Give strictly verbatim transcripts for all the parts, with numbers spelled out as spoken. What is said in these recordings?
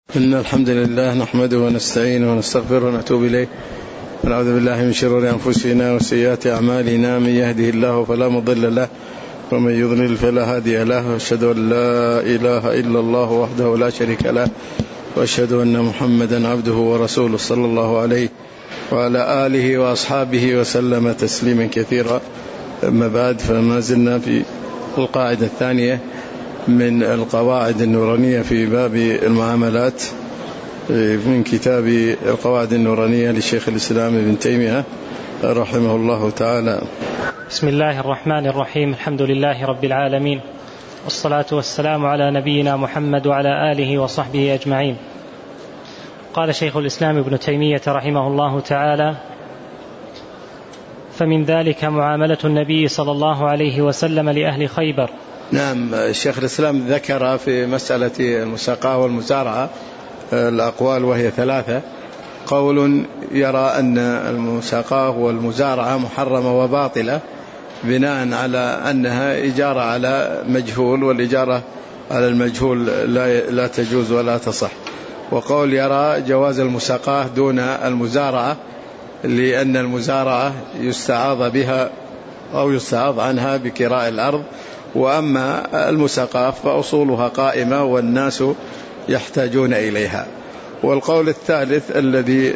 إن الحمد لله نحمده ونستعينه ونستغفره ونتوب إليه ونعوذ بالله من شرور أنفسنا وسيئات أعمالنا. من يهده الله فلا مضل له ومن يضلل فلا هادي له، وأشهد أن لا إله إلا الله وحده لا شريك له، وأشهد أن محمدا عبده ورسوله صلى الله عليه وعلى آله وأصحابه وسلم تسليما كثيرا. أما بعد، فما زلنا في القاعدة الثانية من القواعد النورانية في باب المعاملات من كتاب القواعد النورانية للشيخ الإسلام ابن تيمية رحمه الله تعالى. بسم الله الرحمن الرحيم. الحمد لله رب العالمين، والصلاة والسلام على نبينا محمد وعلى آله وصحبه أجمعين. قال شيخ الإسلام ابن تيمية رحمه الله تعالى: فمن ذلك معاملة النبي صلى الله عليه وسلم لأهل خيبر. نعم، الشيخ الإسلام ذكر في مسألة المساقاة والمزارعة الأقوال، وهي ثلاثة. قول يرى أن المساقاة والمزارعة محرمة وباطلة بناء على أنها إجارة على مجهول، والإجارة على المجهول لا, لا تجوز ولا تصح. وقول يرى جواز المساقاة دون المزارعة، لأن المزارعة يستعاض بها أو يستعاض عنها بكراء الأرض، وأما المساقاة فأصولها قائمة والناس يحتاجون إليها. والقول الثالث الذي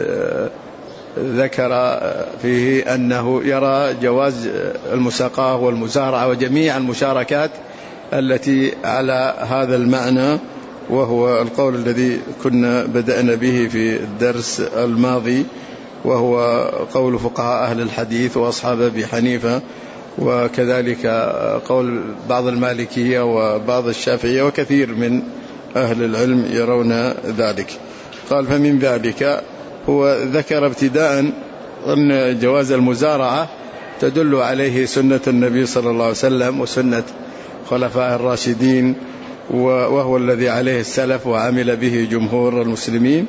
ذكر فيه أنه يرى جواز المساقاة والمزارعة وجميع المشاركات التي على هذا المعنى، وهو القول الذي كنا بدأنا به في الدرس الماضي، وهو قول فقهاء أهل الحديث وأصحاب أبي حنيفة، وكذلك قول بعض المالكية وبعض الشافعية، وكثير من أهل العلم يرون ذلك. قال: فمن ذلك، هو ذكر ابتداء أن جواز المزارعة تدل عليه سنة النبي صلى الله عليه وسلم وسنة خلفاء الراشدين، وهو الذي عليه السلف وعمل به جمهور المسلمين.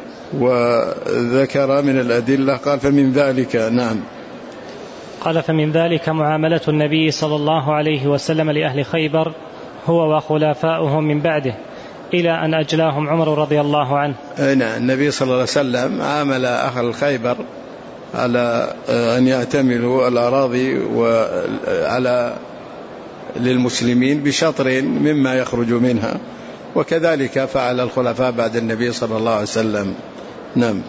وذكر من الأدلة، قال: فمن ذلك. نعم. قال: فمن ذلك معاملة النبي صلى الله عليه وسلم لأهل خيبر هو وخلفاؤهم من بعده، إلى أن أجلاهم عمر رضي الله عنه. نعم، النبي صلى الله عليه وسلم عامل أهل خيبر على أن يعتملوا الأراضي وعلى للمسلمين بشطر مما يخرج منها، وكذلك فعل الخلفاء بعد النبي صلى الله عليه وسلم. نعم.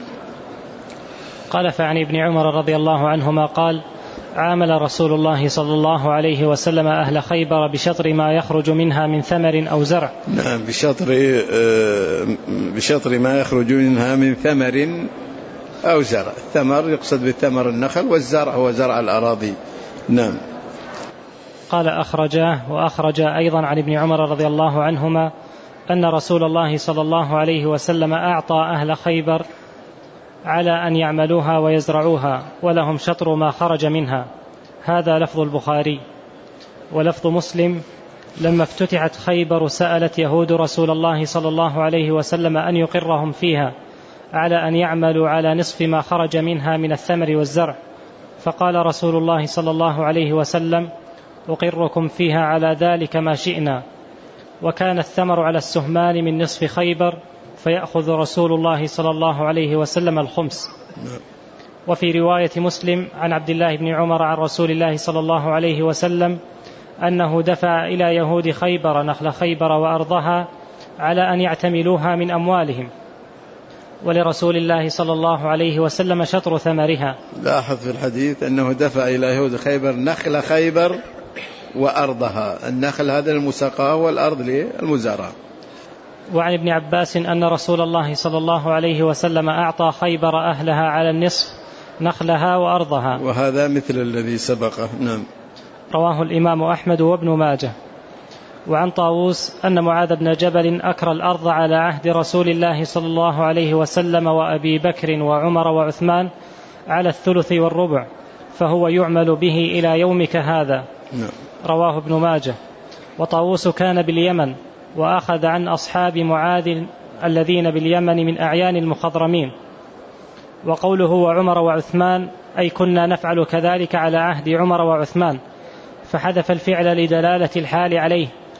قال: فعن ابن عمر رضي الله عنهما قال: عامل رسول الله صلى الله عليه وسلم أهل خيبر بشطر ما يخرج منها من ثمر أو زرع. نعم، بشطر بشطر ما يخرج منها من ثمر أو زرع. الثمر يقصد بالثمر النخل، والزرع هو زرع الأراضي. نعم. قال: أخرجاه وأخرج أيضا عن ابن عمر رضي الله عنهما أن رسول الله صلى الله عليه وسلم أعطى أهل خيبر على أن يعملوها ويزرعوها، ولهم شطر ما خرج منها. هذا لفظ البخاري. ولفظ مسلم: لما افتتحت خيبر سألت يهود رسول الله صلى الله عليه وسلم أن يقرهم فيها على أن يعملوا على نصف ما خرج منها من الثمر والزرع، فقال رسول الله صلى الله عليه وسلم: أقركم فيها على ذلك ما شئنا. وكان الثمر على السهمان من نصف خيبر، فيأخذ رسول الله صلى الله عليه وسلم الخمس. وفي رواية مسلم عن عبد الله بن عمر عن رسول الله صلى الله عليه وسلم أنه دفع إلى يهود خيبر نخل خيبر وأرضها على أن يعتملوها من أموالهم، ولرسول الله صلى الله عليه وسلم شطر ثمرها. لاحظ في الحديث أنه دفع إلى يهود خيبر نخل خيبر وأرضها. النخل هذا المساقاة والأرض للمزارعة. وعن ابن عباس أن رسول الله صلى الله عليه وسلم أعطى خيبر أهلها على النصف نخلها وأرضها، وهذا مثل الذي سبقه. نعم. رواه الإمام أحمد وابن ماجه. وعن طاووس أن معاذ بن جبل أكرى الأرض على عهد رسول الله صلى الله عليه وسلم وأبي بكر وعمر وعثمان على الثلث والربع، فهو يعمل به إلى يومك هذا. نعم. رواه ابن ماجه. وطاووس كان باليمن، وأخذ عن أصحاب معاذ الذين باليمن من أعيان المخضرمين. وقوله وعمر وعثمان أي كنا نفعل كذلك على عهد عمر وعثمان، فحذف الفعل لدلالة الحال عليه،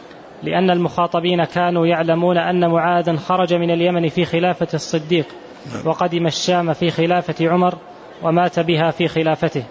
لأن المخاطبين كانوا يعلمون أن معاذا خرج من اليمن في خلافة الصديق وقدم الشام في خلافة عمر ومات بها في خلافته.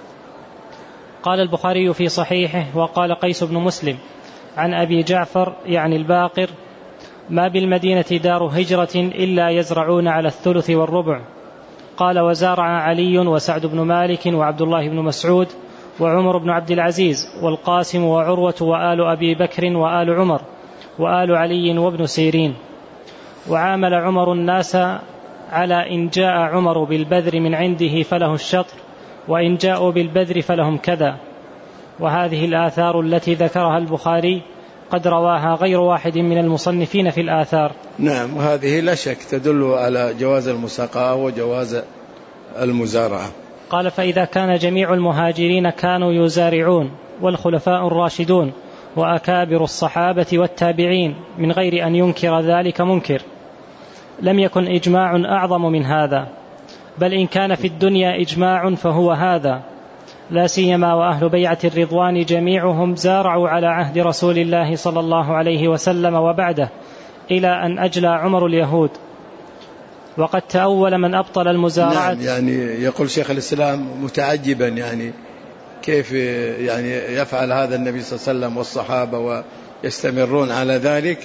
قال البخاري في صحيحه: وقال قيس بن مسلم عن أبي جعفر يعني الباقر: ما بالمدينة دار هجرة إلا يزرعون على الثلث والربع. قال: وزارع علي وسعد بن مالك وعبد الله بن مسعود وعمر بن عبد العزيز والقاسم وعروة وآل أبي بكر وآل عمر وآل علي وابن سيرين. وعامل عمر الناس على إن جاء عمر بالبذر من عنده فله الشطر، وإن جاءوا بالبذر فلهم كذا. وهذه الآثار التي ذكرها البخاري قد رواها غير واحد من المصنفين في الآثار. نعم، وهذه لا شك تدل على جواز المساقاة وجواز المزارعة. قال: فإذا كان جميع المهاجرين كانوا يزارعون والخلفاء الراشدون وأكابر الصحابة والتابعين من غير أن ينكر ذلك منكر، لم يكن إجماع أعظم من هذا، بل إن كان في الدنيا إجماع فهو هذا، لا سيما وأهل بيعة الرضوان جميعهم زارعوا على عهد رسول الله صلى الله عليه وسلم وبعده إلى أن أجلى عمر اليهود. وقد تأول من أبطل المزارعة. نعم، يعني يقول شيخ الإسلام متعجبا يعني كيف يعني يفعل هذا النبي صلى الله عليه وسلم والصحابة ويستمرون على ذلك،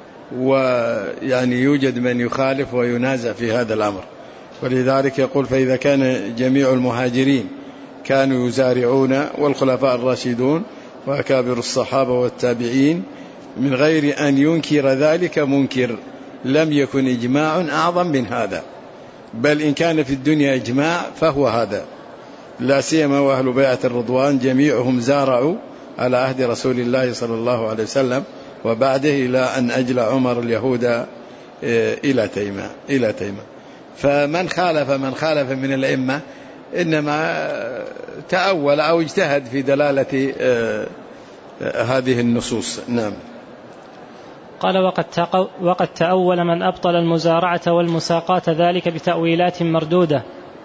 ويعني يوجد من يخالف وينازع في هذا الأمر. ولذلك يقول: فإذا كان جميع المهاجرين كانوا يزارعون والخلفاء الراشدون وأكابر الصحابة والتابعين من غير أن ينكر ذلك منكر، لم يكن إجماع أعظم من هذا، بل إن كان في الدنيا إجماع فهو هذا، لا سيما وأهل بيعة الرضوان جميعهم زارعوا على عهد رسول الله صلى الله عليه وسلم وبعده إلى أن أجلى عمر اليهود إلى تيمة إلى تيمة. فمن خالف من خالف من الأئمة إنما تأول أو اجتهد في دلالة هذه النصوص. نعم. قال: وقد, وقد تأول من أبطل المزارعة والمساقاة ذلك بتأويلات مردودة،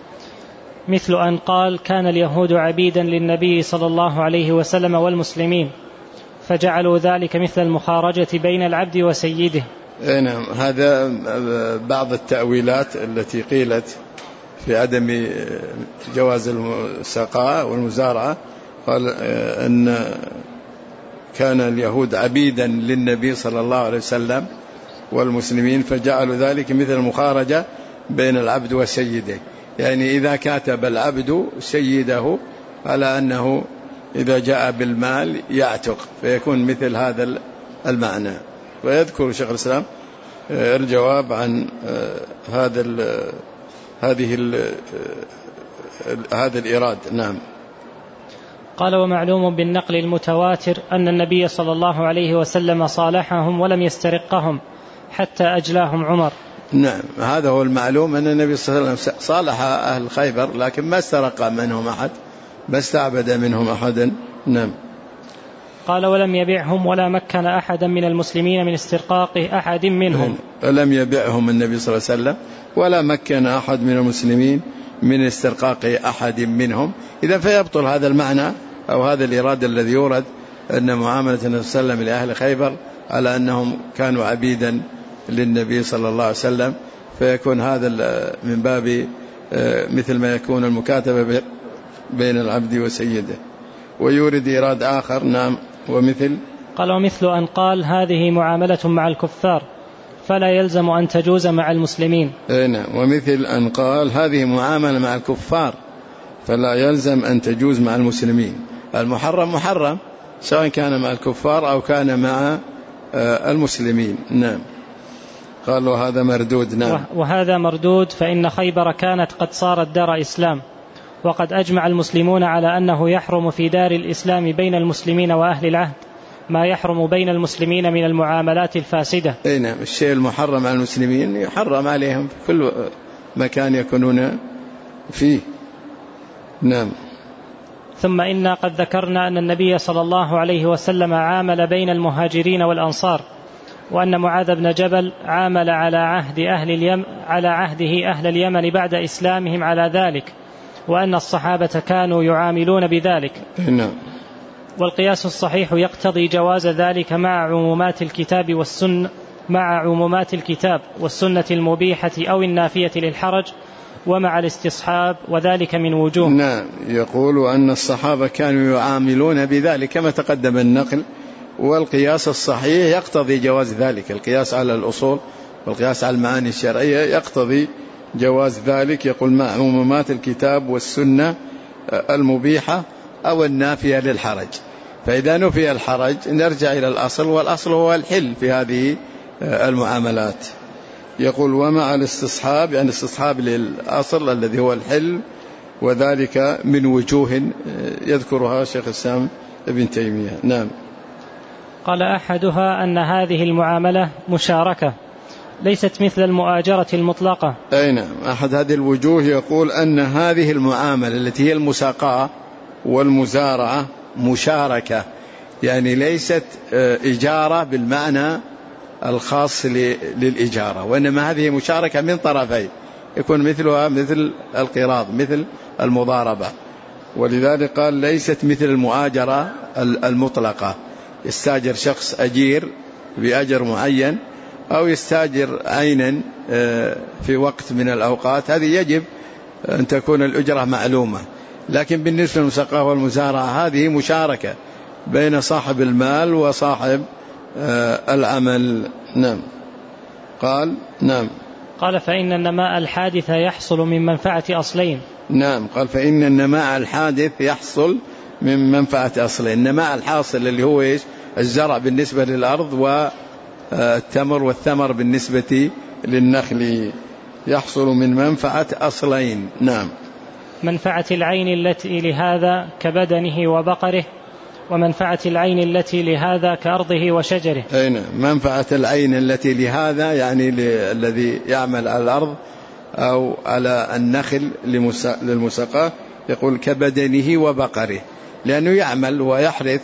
مثل أن قال: كان اليهود عبيدا للنبي صلى الله عليه وسلم والمسلمين، فجعلوا ذلك مثل المخارجة بين العبد وسيده. نعم، هذا بعض التأويلات التي قيلت في عدم جواز المساقاة والمزارعة. قال أن كان اليهود عبيدا للنبي صلى الله عليه وسلم والمسلمين، فجعلوا ذلك مثل المخارجة بين العبد وسيده، يعني إذا كاتب العبد سيده على أنه إذا جاء بالمال يعتق، فيكون مثل هذا المعنى. ويذكر شيخ الإسلام الجواب عن هذا ال هذه ال هذا الإيراد. نعم. قال: ومعلوم بالنقل المتواتر أن النبي صلى الله عليه وسلم صالحهم ولم يسترقهم حتى أجلاهم عمر. نعم، هذا هو المعلوم، أن النبي صلى الله عليه وسلم صالح أهل خيبر لكن ما استرق منهم أحد، ما استعبد منهم أحدا. نعم. قال: ولم يبعهم ولا مكن أحدا من المسلمين من استرقاق أحد منهم. لم يبعهم النبي صلى الله عليه وسلم ولا مكن أحد من المسلمين من استرقاق أحد منهم. إذا فيبطل هذا المعنى أو هذا الإرادة الذي يورد أن معاملة النبي صلى الله عليه وسلم لأهل خيبر على أنهم كانوا عبيدا للنبي صلى الله عليه وسلم، فيكون هذا من باب مثل ما يكون المكاتبة بين العبد وسيده. ويورد إراد آخر. نعم. ومثل قال: ومثل أن قال: هذه معاملة مع الكفار فلا يلزم أن تجوز مع المسلمين. نعم. ومثل أن قال: هذه معاملة مع الكفار فلا يلزم أن تجوز مع المسلمين. المحرم محرم سواء كان مع الكفار أو كان مع المسلمين. نعم. قال: وهذا مردود. نعم. وهذا مردود، فإن خيبر كانت قد صارت دار إسلام، وقد أجمع المسلمون على أنه يحرم في دار الإسلام بين المسلمين وأهل العهد ما يحرم بين المسلمين من المعاملات الفاسدة. أي نعم، الشيء المحرم على المسلمين يحرم عليهم في كل مكان يكونون فيه. نعم. ثم إنا قد ذكرنا أن النبي صلى الله عليه وسلم عامل بين المهاجرين والأنصار، وأن معاذ بن جبل عامل على عهد أهل اليمن على عهده أهل اليمن بعد إسلامهم على ذلك، وأن الصحابة كانوا يعاملون بذلك. نعم. والقياس الصحيح يقتضي جواز ذلك مع عمومات الكتاب والسنة مع عمومات الكتاب والسنة المبيحة أو النافية للحرج ومع الاستصحاب، وذلك من وجوه. نعم، يقول أن الصحابة كانوا يعاملون بذلك كما تقدم النقل، والقياس الصحيح يقتضي جواز ذلك. القياس على الأصول والقياس على المعاني الشرعية يقتضي جواز ذلك. يقول مع عمومات الكتاب والسنة المبيحة أو النافية للحرج. فإذا نفي الحرج نرجع إلى الأصل، والأصل هو الحل في هذه المعاملات. يقول ومع الاستصحاب، يعني استصحاب للأصل الذي هو الحل، وذلك من وجوه يذكرها شيخ الإسلام ابن تيمية. نعم. قال أحدها أن هذه المعاملة مشاركة ليست مثل المؤاجرة المطلقة. أي نعم، أحد هذه الوجوه يقول أن هذه المعاملة التي هي المساقاة والمزارعة مشاركة، يعني ليست إجارة بالمعنى الخاص للإجارة، وإنما هذه مشاركة من طرفين، يكون مثلها مثل القراض مثل المضاربة. ولذلك قال ليست مثل المؤاجرة المطلقة، يستاجر شخص أجير بأجر معين أو يستاجر عينا في وقت من الأوقات، هذه يجب أن تكون الأجرة معلومة. لكن بالنسبة للمساقاة والمزارعة هذه مشاركة بين صاحب المال وصاحب العمل. نعم. قال نعم. قال فإن النماء الحادث يحصل من منفعة أصلين. نعم، قال فإن النماء الحادث يحصل من منفعة أصلين. النماء الحاصل اللي هو إيش؟ الزرع بالنسبة للأرض، والتمر والثمر بالنسبة للنخل، يحصل من منفعة أصلين. نعم. منفعة العين التي لهذا كبدنه وبقره، ومنفعة العين التي لهذا كأرضه وشجره. أين منفعة العين التي لهذا يعني الذي يعمل على الأرض أو على النخل للمساقاة، يقول كبدنه وبقره، لأنه يعمل ويحرث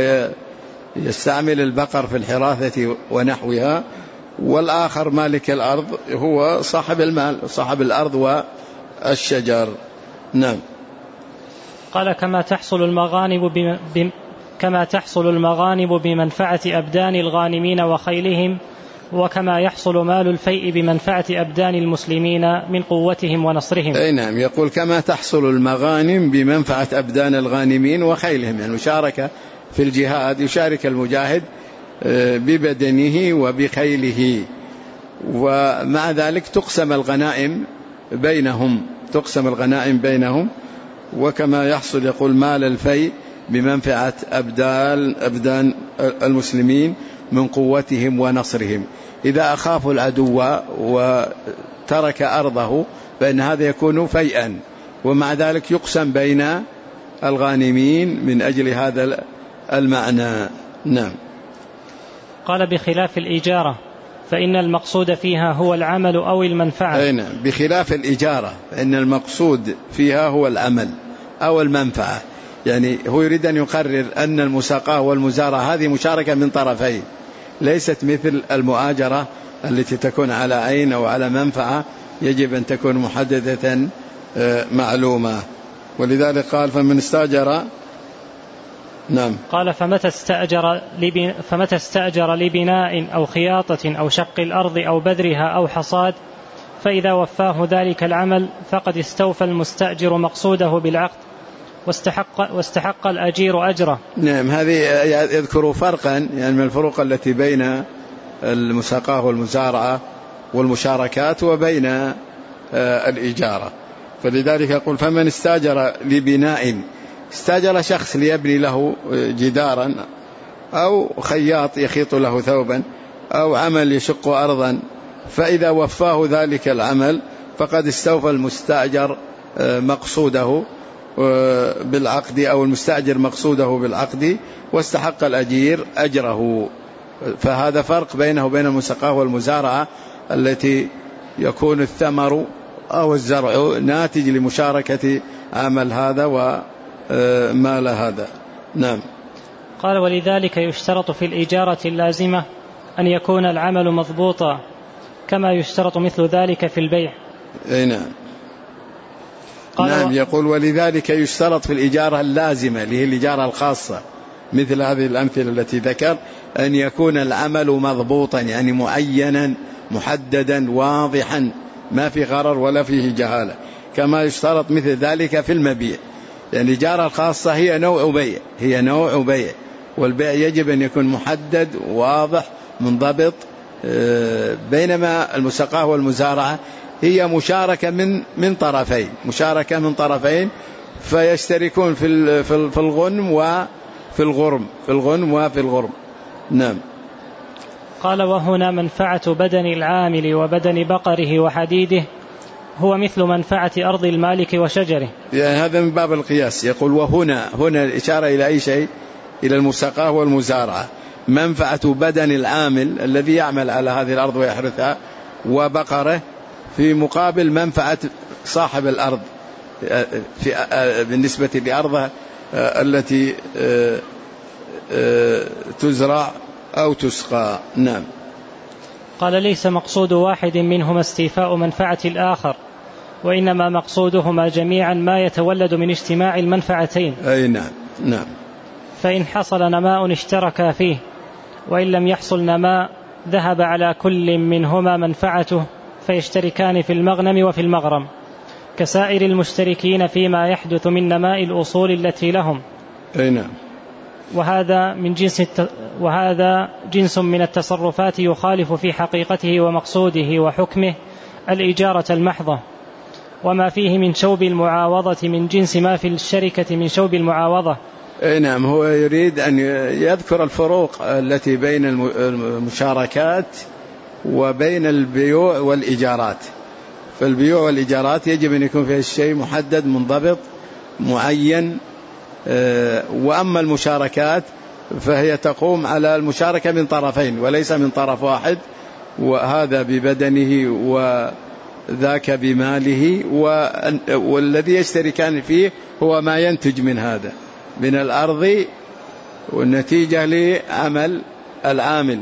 ويستعمل البقر في الحراثة ونحوها. والآخر مالك الأرض هو صاحب المال، صاحب الأرض والشجر. نعم. قال كما تحصل المغانم بم... كما تحصل المغانم بمنفعة أبدان الغانمين وخيلهم، وكما يحصل مال الفيء بمنفعة أبدان المسلمين من قوتهم ونصرهم. أي نعم، يقول كما تحصل المغانم بمنفعة أبدان الغانمين وخيلهم، يعني مشاركة في الجهاد، يشارك المجاهد ببدنه وبخيله، ومع ذلك تقسم الغنائم بينهم تقسم الغنائم بينهم وكما يحصل يقول مال الفيء بمنفعة أبدان أبدان المسلمين من قوتهم ونصرهم. إذا أخافوا العدو وترك أرضه فإن هذا يكون فيئا، ومع ذلك يقسم بين الغانمين من أجل هذا المعنى. نعم. قال بخلاف الإجارة فإن المقصود فيها هو العمل أو المنفعة. أي نعم، بخلاف الإجارة فإن المقصود فيها هو العمل أو المنفعة، يعني هو يريد أن يقرر أن المساقاة والمزارعة هذه مشاركة من طرفين، ليست مثل المؤاجرة التي تكون على عين أو على منفعة، يجب أن تكون محددة معلومة. ولذلك قال فمن استأجر. نعم. قال فمتى استأجر لبن... فمتى استأجر لبناء أو خياطة أو شق الأرض أو بذرها أو حصاد، فإذا وفاه ذلك العمل فقد استوفى المستأجر مقصوده بالعقد واستحق, واستحق الأجير أجره. نعم، هذه يذكر فرقا يعني من الفروق التي بين المساقاة والمزارعة والمشاركات وبين الإجارة. فلذلك يقول فمن استأجر لبناء، استأجر شخص ليبني له جدارا أو خياط يخيط له ثوبا أو عمل يشق أرضا، فإذا وفاه ذلك العمل فقد استوفى المستأجر مقصوده بالعقد أو المستأجر مقصوده بالعقد واستحق الأجير أجره. فهذا فرق بينه وبين المساقاة والمزارعة التي يكون الثمر أو الزرع ناتج لمشاركة عمل هذا ومال هذا. نعم. قال ولذلك يشترط في الإجارة اللازمة أن يكون العمل مضبوطا كما يشترط مثل ذلك في البيع. أي نعم. نعم، يقول ولذلك يشترط في الإجارة اللازمة اللي هي الإجارة الخاصة مثل هذه الأمثلة التي ذكر، أن يكون العمل مضبوطا يعني معينا محددا واضحا ما في غرر ولا فيه جهالة، كما يشترط مثل ذلك في المبيع. يعني الإجارة الخاصة هي نوع بيع، هي نوع بيع، والبيع يجب أن يكون محدد واضح منضبط، بينما المساقاة والمزارعة هي مشاركة من من طرفين، مشاركة من طرفين فيشتركون في في الغنم وفي الغرم، في الغنم وفي الغرم. نعم. قال: وهنا منفعة بدن العامل وبدن بقره وحديده هو مثل منفعة أرض المالك وشجره. يعني هذا من باب القياس. يقول وهنا، هنا الإشارة إلى أي شيء؟ إلى المساقاة والمزارعة. منفعة بدن العامل الذي يعمل على هذه الأرض ويحرثها وبقره في مقابل منفعة صاحب الأرض في بالنسبة لأرضها التي تزرع أو تسقى. نعم. قال: ليس مقصود واحد منهما استيفاء منفعة الآخر، وإنما مقصودهما جميعا ما يتولد من اجتماع المنفعتين. أي نعم. نعم. فإن حصل نماء اشتركا فيه، وإن لم يحصل نماء ذهب على كل منهما منفعته فيشتركان في المغنم وفي المغرم كسائر المشتركين فيما يحدث من نماء الأصول التي لهم. أي نعم. وهذا من جنس الت... وهذا جنس من التصرفات يخالف في حقيقته ومقصوده وحكمه الإجارة المحضة، وما فيه من شوب المعاوضة من جنس ما في الشركة من شوب المعاوضة. أي نعم. هو يريد أن يذكر الفروق التي بين المشاركات وبين البيوع والإيجارات. فالبيوع والإيجارات يجب أن يكون فيها الشيء محدد منضبط معين، وأما المشاركات فهي تقوم على المشاركة من طرفين وليس من طرف واحد، وهذا ببدنه وذاك بماله، والذي يشتركان فيه هو ما ينتج من هذا من الأرض والنتيجة لعمل العامل،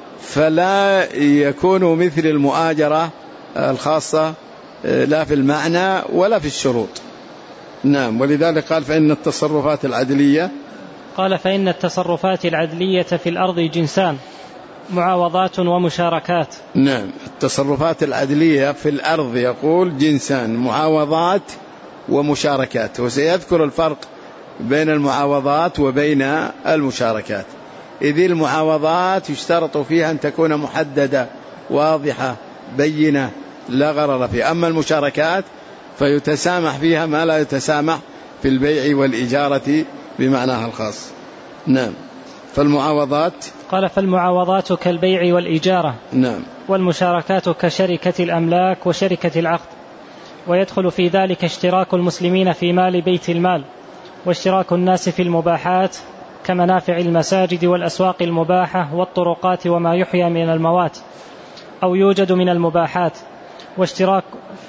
فلا يكون مثل المؤاجرة الخاصة لا في المعنى ولا في الشروط. نعم. ولذلك قال فإن التصرفات العدلية قال فإن التصرفات العدلية في الأرض جنسان: معاوضات ومشاركات. نعم. التصرفات العدلية في الأرض يقول جنسان: معاوضات ومشاركات، وسيذكر الفرق بين المعاوضات وبين المشاركات. إذ المعاوضات يشترط فيها أن تكون محددة واضحة بينة لا غرر فيها، أما المشاركات فيتسامح فيها ما لا يتسامح في البيع والإجارة بمعناها الخاص. نعم. فالمعاوضات قال فالمعاوضات كالبيع والإجارة. نعم. والمشاركات كشركة الأملاك وشركة العقد، ويدخل في ذلك اشتراك المسلمين في مال بيت المال، واشتراك الناس في المباحات كمنافع المساجد والأسواق المباحة والطرقات وما يحيى من الموات أو يوجد من المباحات، واشتراك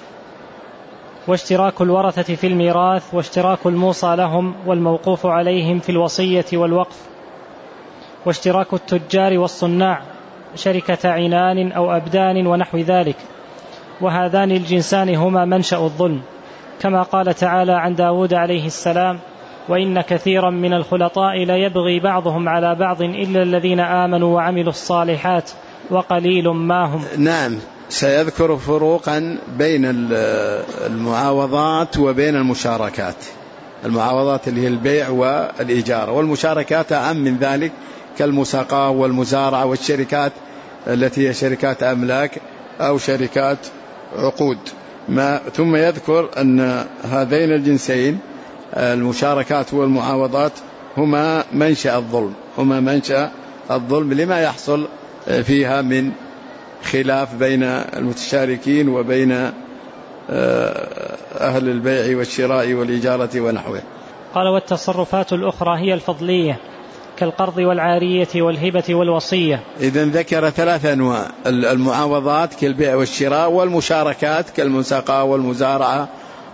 واشتراك الورثة في الميراث، واشتراك الموصى لهم والموقوف عليهم في الوصية والوقف، واشتراك التجار والصناع شركة عنان أو أبدان ونحو ذلك. وهذان الجنسان هما منشأ الظلم، كما قال تعالى عن داود عليه السلام: وإن كثيرا من الخلطاء ليبغي بعضهم على بعض إلا الذين آمنوا وعملوا الصالحات وقليل ما هم. نعم. سيذكر فروقا بين المعاوضات وبين المشاركات. المعاوضات اللي هي البيع والإيجار، والمشاركات أعم من ذلك كالمساقاة والمزارعة والشركات التي هي شركات أملاك أو شركات عقود. ما ثم يذكر أن هذين الجنسين المشاركات والمعاوضات هما منشأ الظلم، هما منشأ الظلم لما يحصل فيها من خلاف بين المتشاركين وبين أهل البيع والشراء والإجارة ونحوه. قال والتصرفات الأخرى هي الفضلية كالقرض والعارية والهبة والوصية. إذن ذكر ثلاث أنواع: المعاوضات كالبيع والشراء، والمشاركات كالمساقاة والمزارعة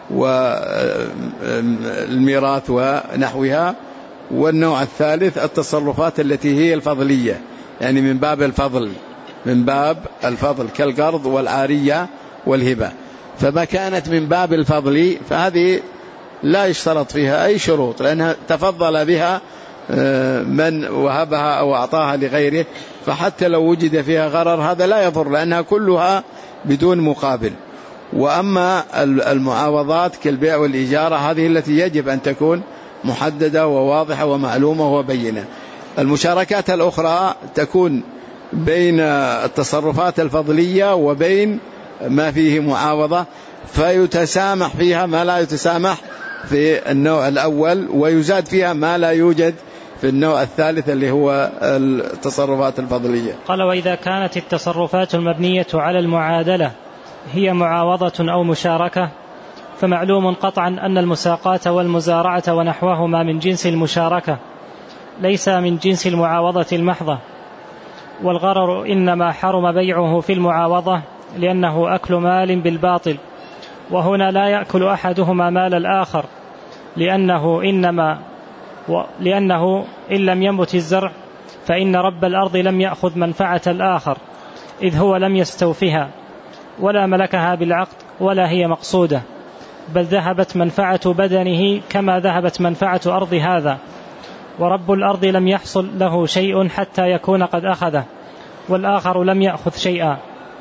والميراث ونحوها، والنوع الثالث التصرفات التي هي الفضلية، يعني من باب الفضل، من باب الفضل كالقرض والعارية والهبة. فما كانت من باب الفضل فهذه لا يشترط فيها أي شروط، لأنها تفضل بها من وهبها أو أعطاها لغيره، فحتى لو وجد فيها غرر هذا لا يضر لأنها كلها بدون مقابل. وأما المعاوضات كالبيع والإجارة هذه التي يجب أن تكون محددة وواضحة ومعلومة وبينة. المشاركات الأخرى تكون بين التصرفات الفضلية وبين ما فيه معاوضة، فيتسامح فيها ما لا يتسامح في النوع الأول، ويزاد فيها ما لا يوجد في النوع الثالث اللي هو التصرفات الفضلية. قال: وإذا كانت التصرفات المبنية على المعادلة هي معاوضة أو مشاركة، فمعلوم قطعا أن المساقات والمزارعة ونحوهما من جنس المشاركة ليس من جنس المعاوضة المحضة. والغرر إنما حرم بيعه في المعاوضة لأنه أكل مال بالباطل، وهنا لا يأكل أحدهما مال الآخر، لأنه إنما لأنه إن لم ينبت الزرع فإن رب الأرض لم يأخذ منفعة الآخر، إذ هو لم يستوفها ولا ملكها بالعقد ولا هي مقصودة، بل ذهبت منفعة بدنه كما ذهبت منفعة أرض هذا، ورب الأرض لم يحصل له شيء حتى يكون قد أخذه، والآخر لم يأخذ شيئا.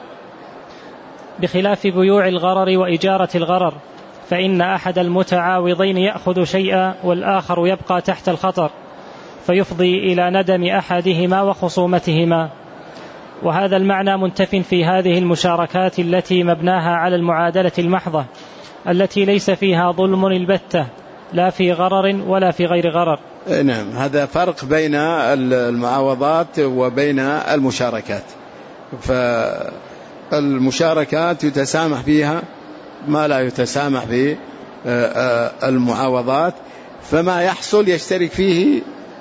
بخلاف بيوع الغرر وإجارة الغرر، فإن أحد المتعاوضين يأخذ شيئا والآخر يبقى تحت الخطر، فيفضي إلى ندم أحدهما وخصومتهما. وهذا المعنى منتف في هذه المشاركات التي مبناها على المعادلة المحضة التي ليس فيها ظلم البتة، لا في غرر ولا في غير غرر. نعم، هذا فرق بين المعاوضات وبين المشاركات. فالمشاركات يتسامح فيها ما لا يتسامح في المعاوضات، فما يحصل يشترك فيه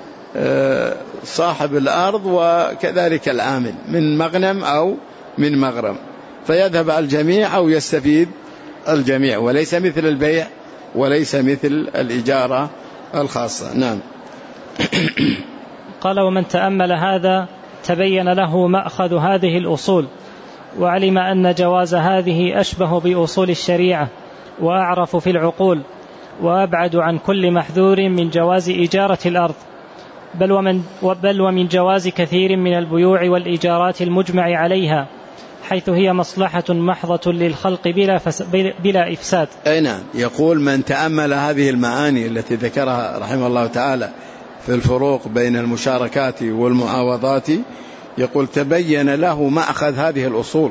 صاحب الأرض وكذلك العامل من مغنم أو من مغرم، فيذهب الجميع أو يستفيد الجميع، وليس مثل البيع وليس مثل الإجارة الخاصة. نعم. قال: ومن تأمل هذا تبين له مأخذ هذه الأصول، وعلم أن جواز هذه أشبه بأصول الشريعة وأعرف في العقول، وأبعد عن كل محذور من جواز إجارة الأرض، بل ومن, بل ومن جواز كثير من البيوع والإجارات المجمع عليها، حيث هي مصلحة محضة للخلق بلا, بلا إفساد. أي نعم. يقول: من تأمل هذه المعاني التي ذكرها رحمه الله تعالى في الفروق بين المشاركات والمعاوضات، يقول تبين له مأخذ هذه الأصول،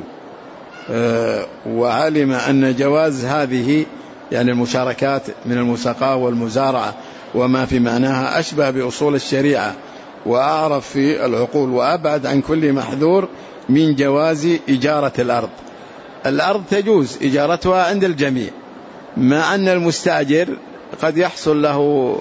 وعلم أن جواز هذه يعني المشاركات من المساقاة والمزارعة وما في معناها أشبه بأصول الشريعة وأعرف في العقول، وأبعد عن كل محذور من جواز إجارة الأرض. الأرض تجوز إجارتها عند الجميع، مع أن المستأجر قد يحصل له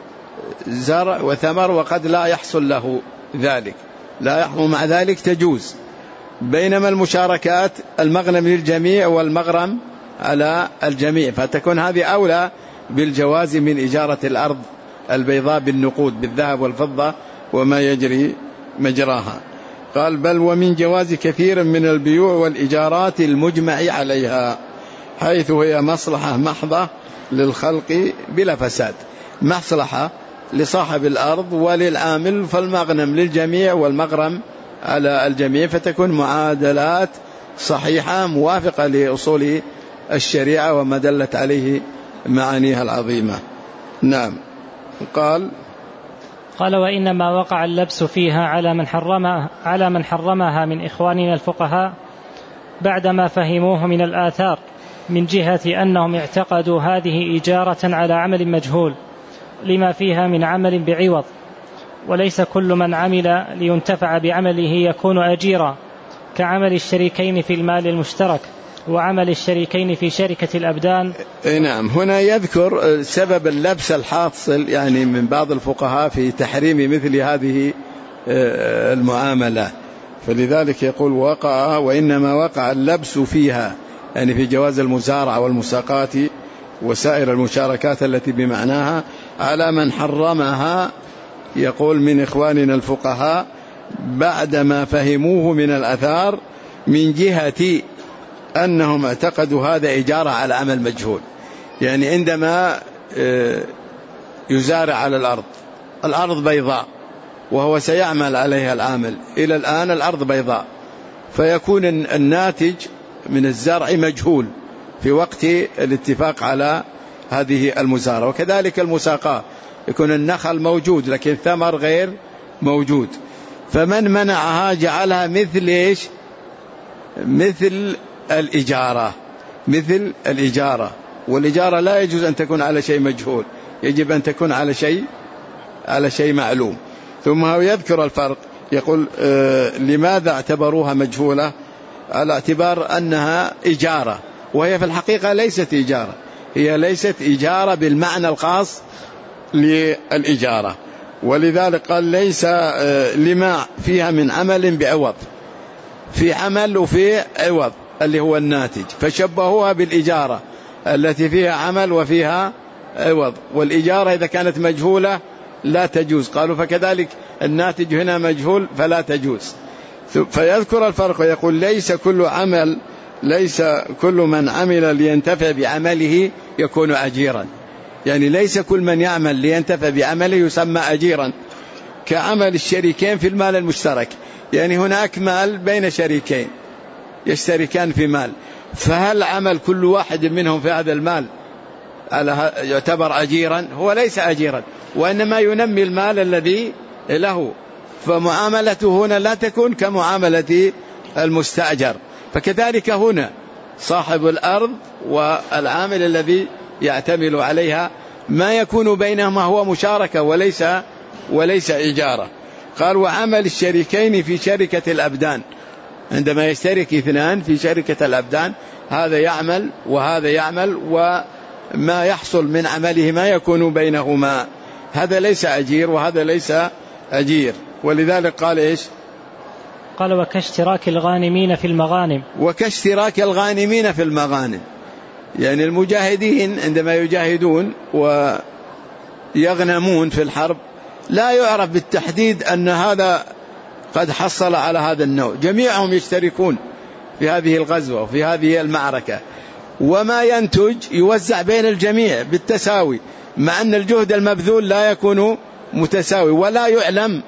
زرع وثمر وقد لا يحصل له ذلك، لا يحصل، مع ذلك تجوز. بينما المشاركات المغنم للجميع والمغرم على الجميع، فتكون هذه أولى بالجواز من إجارة الأرض البيضاء بالنقود بالذهب والفضة وما يجري مجراها. قال: بل ومن جواز كثير من البيوع والإجارات المجمع عليها، حيث هي مصلحة محضة للخلق بلا فساد، مصلحة لصاحب الأرض وللعامل، فالمغنم للجميع والمغرم على الجميع، فتكون معادلات صحيحة موافقة لأصول الشريعة وما دلت عليه معانيها العظيمة. نعم. قال قال: وإنما وقع اللبس فيها على من حرمها, على من حرمها من إخواننا الفقهاء بعدما فهموه من الآثار، من جهة أنهم اعتقدوا هذه إجارة على عمل مجهول لما فيها من عمل بعوض، وليس كل من عمل لينتفع بعمله يكون أجيرا، كعمل الشريكين في المال المشترك وعمل الشريكين في شركة الأبدان. نعم. هنا يذكر سبب اللبس الحاصل يعني من بعض الفقهاء في تحريم مثل هذه المعاملة، فلذلك يقول وقع وإنما وقع اللبس فيها، يعني في جواز المزارعة والمساقات وسائر المشاركات التي بمعناها، على من حرمها، يقول من إخواننا الفقهاء بعدما فهموه من الأثار، من جهة أنهم اعتقدوا هذا إجارة على عمل مجهول. يعني عندما يزارع على الأرض الأرض بيضاء وهو سيعمل عليها العامل، إلى الآن الأرض بيضاء، فيكون الناتج من الزرع مجهول في وقت الاتفاق على هذه المزارعة. وكذلك المساقاة، يكون النخل موجود لكن ثمر غير موجود، فمن منعها جعلها مثل إيش؟ مثل الإجارة، مثل الإجارة. والإجارة لا يجوز أن تكون على شيء مجهول، يجب أن تكون على شيء على شيء معلوم. ثم هو يذكر الفرق، يقول آه لماذا اعتبروها مجهولة؟ على اعتبار أنها إجارة، وهي في الحقيقة ليست إجارة، هي ليست إجارة بالمعنى الخاص للإجارة. ولذلك قال ليس آه لما فيها من عمل بعوض، في عمل وفي عوض اللي هو الناتج، فشبهوها بالإجارة التي فيها عمل وفيها عوض. والإجارة إذا كانت مجهولة لا تجوز، قالوا فكذلك الناتج هنا مجهول فلا تجوز. فيذكر الفرق ويقول ليس كل عمل، ليس كل من عمل لينتفع بعمله يكون أجيرا، يعني ليس كل من يعمل لينتفع بعمله يسمى أجيرا، كعمل الشريكين في المال المشترك، يعني هناك مال بين شريكين يشتركان في مال، فهل عمل كل واحد منهم في هذا المال على يعتبر أجيرا؟ هو ليس أجيرا، وإنما ينمي المال الذي له، فمعاملته هنا لا تكون كمعاملة المستأجر. فكذلك هنا صاحب الأرض والعامل الذي يعتمل عليها ما يكون بينهما هو مشاركة وليس وليس إجارة. قال وعمل الشريكين في شركة الأبدان، عندما يشترك اثنان في شركة الأبدان، هذا يعمل وهذا يعمل، وما يحصل من عمله ما يكون بينهما، هذا ليس أجير وهذا ليس أجير. ولذلك قال إيش؟ قال وكاشتراك الغانمين في المغانم، وكاشتراك الغانمين في المغانم، يعني المجاهدين عندما يجاهدون ويغنمون في الحرب لا يعرف بالتحديد أن هذا قد حصل على هذا النوع، جميعهم يشتركون في هذه الغزوة وفي هذه المعركة، وما ينتج يوزع بين الجميع بالتساوي، مع أن الجهد المبذول لا يكون متساوي، ولا يعلم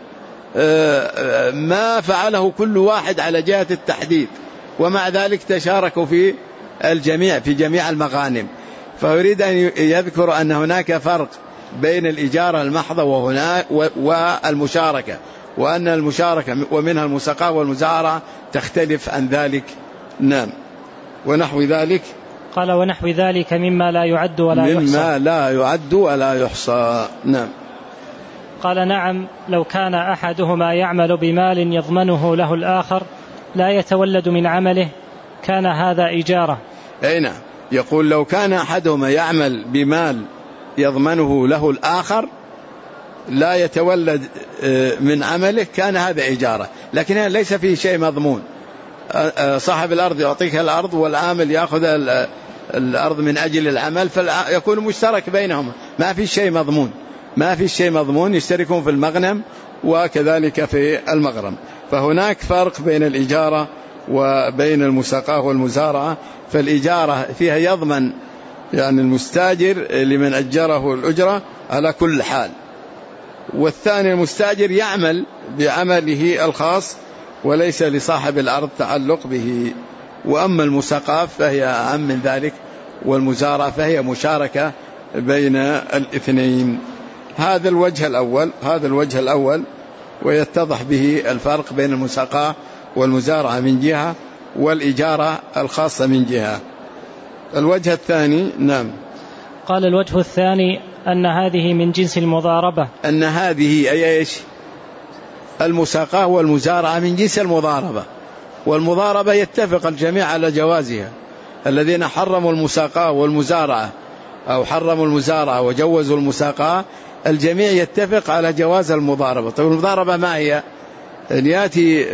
ما فعله كل واحد على جهة التحديد، ومع ذلك تشاركوا في الجميع في جميع المغانم. فيريد أن يذكر أن هناك فرق بين الإجارة المحضة وهنا والمشاركة، وأن المشاركة ومنها المساقاة والمزارعة تختلف عن ذلك. نعم. ونحو ذلك، قال ونحو ذلك مما لا يعد ولا يحصى، مما لا يعد ولا يحصى. نعم. قال نعم، لو كان أحدهما يعمل بمال يضمنه له الآخر لا يتولد من عمله كان هذا إجارة. أي نعم، يقول لو كان أحدهما يعمل بمال يضمنه له الآخر لا يتولد من عمله كان هذا إجارة، لكن ليس فيه شيء مضمون. صاحب الأرض يعطيك الأرض والعامل يأخذ الأرض من أجل العمل، فيكون مشترك بينهما، ما في شيء مضمون، ما في شيء مضمون، يشتركون في المغنم وكذلك في المغرم. فهناك فرق بين الإجارة وبين المساقاة والمزارعة. فالإجارة فيها يضمن يعني المستاجر لمن أجره الأجرة على كل حال، والثاني المستاجر يعمل بعمله الخاص وليس لصاحب الأرض تعلق به. وأما المساقاة فهي أعم من ذلك، والمزارعة فهي مشاركة بين الاثنين. هذا الوجه الأول هذا الوجه الأول ويتضح به الفرق بين المساقاة والمزارعة من جهة، والإجارة الخاصة من جهة. الوجه الثاني. نعم. قال الوجه الثاني أن هذه من جنس المضاربة، أن هذه أي إيش؟ المساقاة والمزارعة من جنس المضاربة، والمضاربة يتفق الجميع على جوازها. الذين حرموا المساقاة والمزارعة أو حرموا المزارعة وجوزوا المساقاة الجميع يتفق على جواز المضاربة. طيب المضاربة ما هي؟ أن يأتي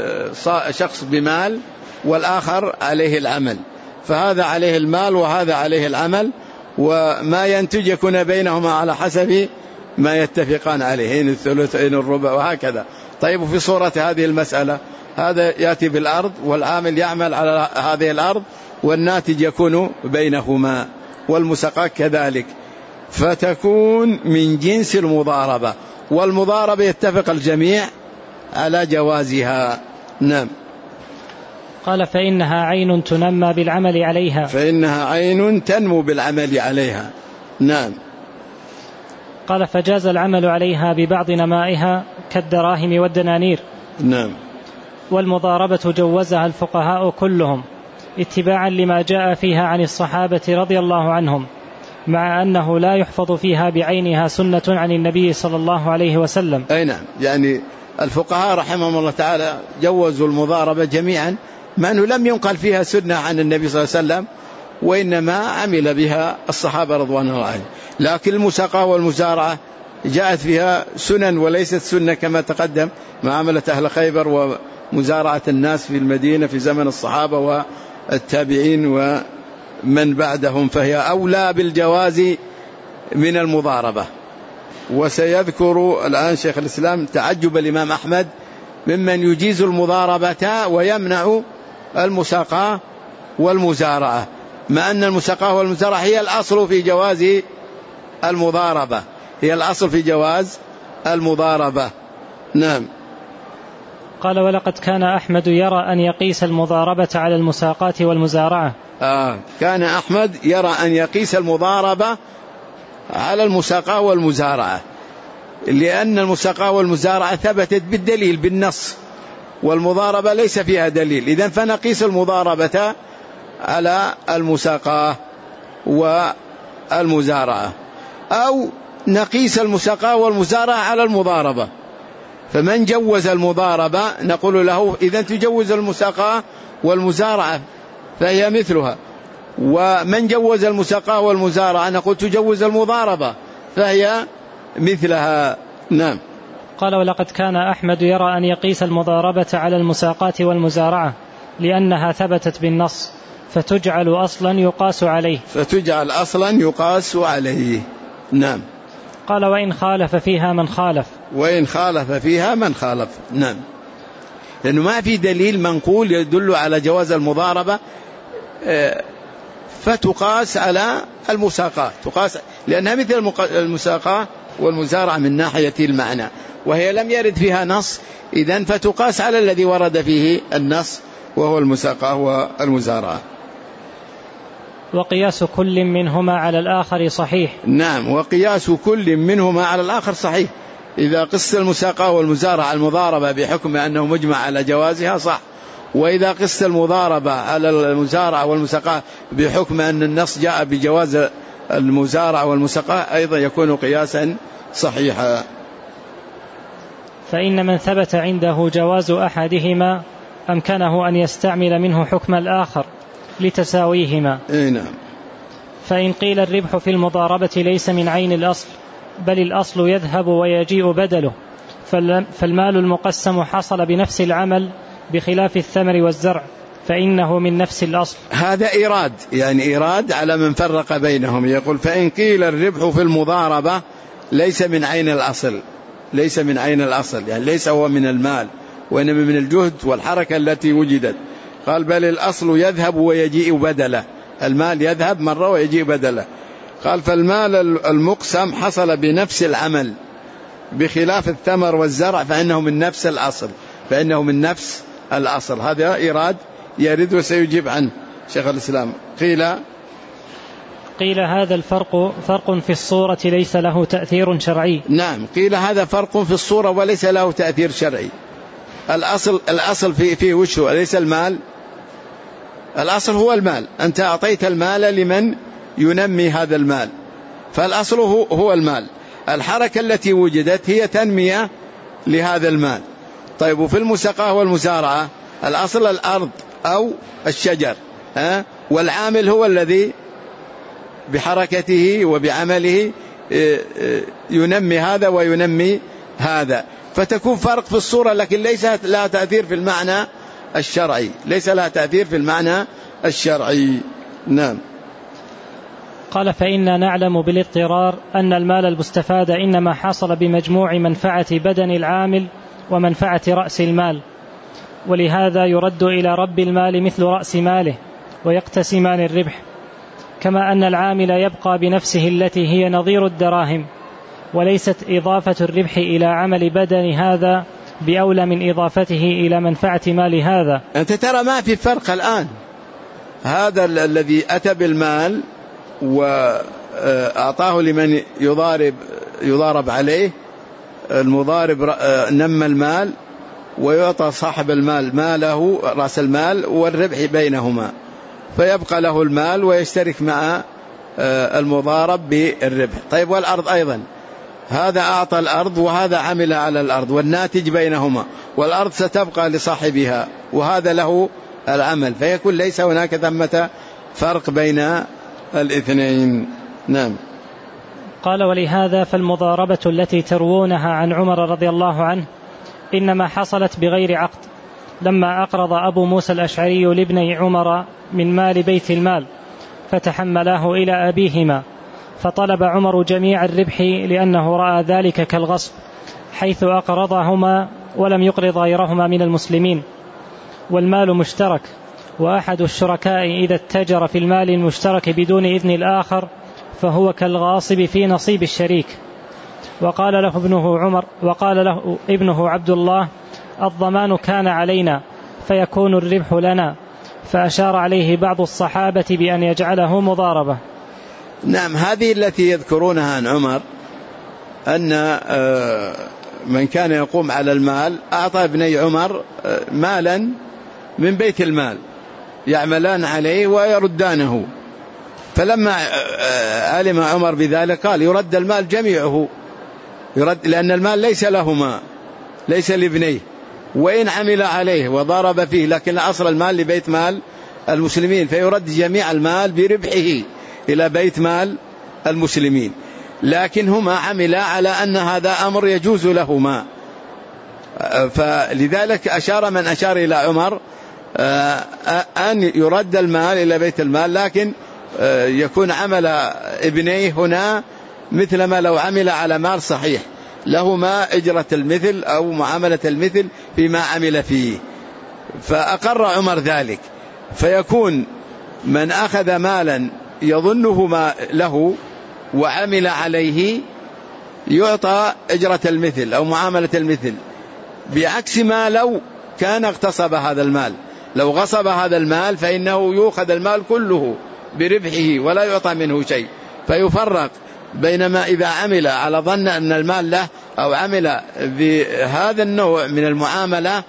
شخص بمال والآخر عليه العمل، فهذا عليه المال وهذا عليه العمل، وما ينتج يكون بينهما على حسب ما يتفقان عليه، إن الثلث إن الربع وهكذا. طيب في صورة هذه المسألة هذا يأتي بالأرض والعامل يعمل على هذه الأرض والناتج يكون بينهما، والمساقاة كذلك، فتكون من جنس المضاربة. والمضاربة يتفق الجميع على جوازها. نعم. قال فإنها عين تنمى بالعمل عليها. فإنها عين تنمو بالعمل عليها. نعم. قال فجاز العمل عليها ببعض نمائها كالدراهم والدنانير. نعم. والمضاربة جوزها الفقهاء كلهم اتباعا لما جاء فيها عن الصحابة رضي الله عنهم، مع أنه لا يحفظ فيها بعينها سنة عن النبي صلى الله عليه وسلم. أي نعم، يعني الفقهاء رحمهم الله تعالى جوزوا المضاربة جميعا، مع أنه لم ينقل فيها سنة عن النبي صلى الله عليه وسلم، وإنما عمل بها الصحابة رضوان الله عنهم. لكن المساقاة والمزارعة جاءت فيها سنن وليست سنة كما تقدم، معاملة أهل خيبر ومزارعة الناس في المدينة في زمن الصحابة والتابعين ومن بعدهم، فهي أولى بالجواز من المضاربة. وسيذكر الآن شيخ الإسلام تعجب الإمام أحمد ممن يجيز المضاربة ويمنع المساقاة والمزارعة، مع أن المساقاة والمزارعة هي الأصل في جواز المضاربة، هي الأصل في جواز المضاربة. نعم. قال ولقد كان أحمد يرى أن يقيس المضاربة على المساقاة والمزارعة. آه كان أحمد يرى أن يقيس المضاربة على المساقاة والمزارعة، لأن المساقاة والمزارعة ثبتت بالدليل بالنص، والمضاربة ليس فيها دليل، إذن فنقيس المضاربة على المساقاة والمزارعة، أو نقيس المساقاة والمزارعة على المضاربة. فمن جوز المضاربة نقول له إذن تجوز المساقاة والمزارعة فهي مثلها، ومن جوز المساقاة والمزارعة نقول تجوز المضاربة فهي مثلها. نعم. قال ولقد كان أحمد يرى أن يقيس المضاربة على المساقاة والمزارعة لأنها ثبتت بالنص، فتجعل أصلا يقاس عليه فتجعل أصلا يقاس عليه. نعم. قال وإن خالف فيها من خالف وإن خالف فيها من خالف. نعم. لأنه ما في دليل منقول يدل على جواز المضاربة فتقاس على المساقاة، تقاس لأنها مثل المساقاة والمزارعة من ناحية المعنى، وهي لم يرد فيها نص، إذن فتقاس على الذي ورد فيه النص وهو المساقاة والمزارعة. وقياس كل منهما على الآخر صحيح. نعم. وقياس كل منهما على الآخر صحيح. إذا قست المساقاة والمزارعة المضاربة بحكم أنه مجمع على جوازها صح، وإذا قست المضاربة على المزارعة والمساقاة بحكم أن النص جاء بجواز المزارعة والمساقاة أيضا يكون قياسا صحيحا. فإن من ثبت عنده جواز أحدهما أمكنه أن يستعمل منه حكم الآخر لتساويهما. إيه نعم. فإن قيل الربح في المضاربة ليس من عين الأصل بل الأصل يذهب ويجيء بدله، فالمال المقسم حصل بنفس العمل بخلاف الثمر والزرع فإنه من نفس الأصل. هذا إيراد، يعني إيراد على من فرق بينهم. يقول فإن قيل الربح في المضاربة ليس من عين الأصل، ليس من عين الأصل يعني ليس هو من المال وإنما من الجهد والحركة التي وجدت، قال بل الأصل يذهب ويجيء بدله، المال يذهب مرة ويجيء بدله. قال فالمال المقسم حصل بنفس العمل بخلاف الثمر والزرع فإنه من نفس الأصل، فإنه من نفس الأصل. هذا إيراد يرد وسيجيب عنه شيخ الإسلام. قيل قيل هذا الفرق فرق في الصورة ليس له تأثير شرعي. نعم. قيل هذا فرق في الصورة وليس له تأثير شرعي. الأصل الأصل في فيه وشه ليس المال، الأصل هو المال، أنت أعطيت المال لمن ينمي هذا المال، فالأصل هو, هو المال. الحركة التي وجدت هي تنمية لهذا المال. طيب وفي المساقاة والمزارعة الأصل الأرض أو الشجر، ها؟ والعامل هو الذي بحركته وبعمله ينمي هذا وينمي هذا، فتكون فرق في الصورة لكن ليس لها تأثير في المعنى الشرعي، ليس لها تأثير في المعنى الشرعي. نعم. قال فإنا نعلم بالاضطرار أن المال المستفاد إنما حصل بمجموع منفعة بدن العامل ومنفعة رأس المال، ولهذا يرد إلى رب المال مثل رأس ماله ويقتسمان الربح، كما أن العامل يبقى بنفسه التي هي نظير الدراهم وليست إضافة الربح إلى عمل بدن هذا بأولى من إضافته إلى منفعة مال هذا؟ أنت ترى ما في فرق الآن. هذا الذي أتى بالمال وأعطاه لمن يضارب يضارب عليه، المضارب نمى المال ويعطى صاحب المال ماله رأس المال والربح بينهما، فيبقى له المال ويشترك مع المضارب بالربح. طيب والأرض أيضا، هذا أعطى الأرض وهذا عمل على الأرض والناتج بينهما، والأرض ستبقى لصاحبها وهذا له العمل، فيكون ليس هناك ثمة فرق بين الاثنين. نعم. قال: ولهذا فالمضاربة التي تروونها عن عمر رضي الله عنه إنما حصلت بغير عقد، لما أقرض أبو موسى الأشعري لابني عمر من مال بيت المال فتحملاه إلى أبيهما، فطلب عمر جميع الربح لأنه رأى ذلك كالغصب، حيث أقرضهما ولم يقرض غيرهما من المسلمين، والمال مشترك، وأحد الشركاء إذا اتجر في المال المشترك بدون إذن الآخر فهو كالغاصب في نصيب الشريك. وقال له ابنه عمر وقال له ابنه عبد الله: الضمان كان علينا فيكون الربح لنا، فأشار عليه بعض الصحابة بأن يجعله مضاربة. نعم، هذه التي يذكرونها عن عمر أن من كان يقوم على المال أعطى ابني عمر مالا من بيت المال يعملان عليه ويردانه، فلما علم عمر بذلك قال يرد المال جميعه، يرد لأن المال ليس لهما، ليس لابنيه، وإن عمل عليه وضرب فيه لكن أصل المال لبيت مال المسلمين، فيرد جميع المال بربحه إلى بيت مال المسلمين، لكن هما عملا على أن هذا أمر يجوز لهما، فلذلك أشار من أشار إلى عمر أن يرد المال إلى بيت المال، لكن يكون عمل ابنيه هنا مثل ما لو عمل على مال صحيح لهما أجرة المثل أو معاملة المثل فيما عمل فيه. فأقر عمر ذلك، فيكون من أخذ مالا يظنه ما له وعمل عليه يعطى أجرة المثل أو معاملة المثل، بعكس ما لو كان اغتصب هذا المال، لو غصب هذا المال فإنه يؤخذ المال كله بربحه ولا يعطى منه شيء، فيفرق بينما إذا عمل على ظن أن المال له أو عمل بهذا النوع من المعاملة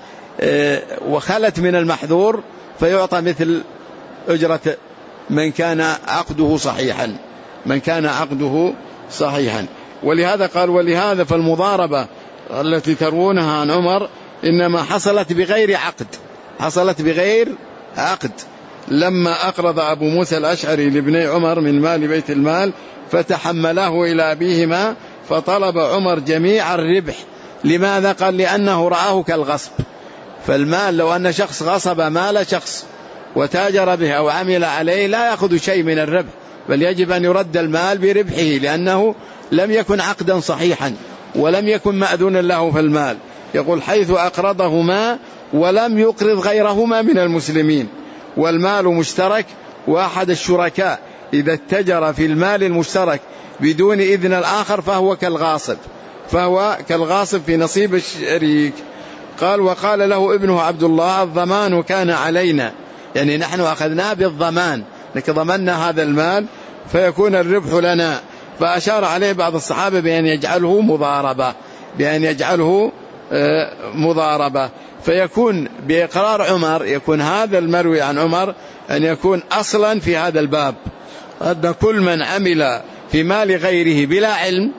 وخلت من المحظور فيعطى مثل أجرة من كان عقده صحيحا من كان عقده صحيحا. ولهذا قال: ولهذا فالمضاربة التي تروونها عن عمر إنما حصلت بغير عقد، حصلت بغير عقد لما أقرض أبو موسى الأشعري لابني عمر من مال بيت المال فتحمله إلى أبيهما، فطلب عمر جميع الربح. لماذا؟ قال: لأنه رآه كالغصب، فالمال لو أن شخص غصب مال شخص وتاجر به أو عمل عليه لا يأخذ شيء من الربح، بل يجب أن يرد المال بربحه، لأنه لم يكن عقدا صحيحا ولم يكن مأذون له في المال. يقول: حيث أقرضهما ولم يقرض غيرهما من المسلمين، والمال مشترك، وأحد الشركاء إذا اتجر في المال المشترك بدون إذن الآخر فهو كالغاصب فهو كالغاصب في نصيب الشريك. قال: وقال له ابنه عبد الله: الضمان كان علينا، يعني نحن أخذناه بالضمان، لكن ضمننا هذا المال فيكون الربح لنا. فأشار عليه بعض الصحابة بأن يجعله مضاربة بأن يجعله مضاربة فيكون بإقرار عمر، يكون هذا المروي عن عمر أن يكون أصلا في هذا الباب أن كل من عمل في مال غيره بلا علم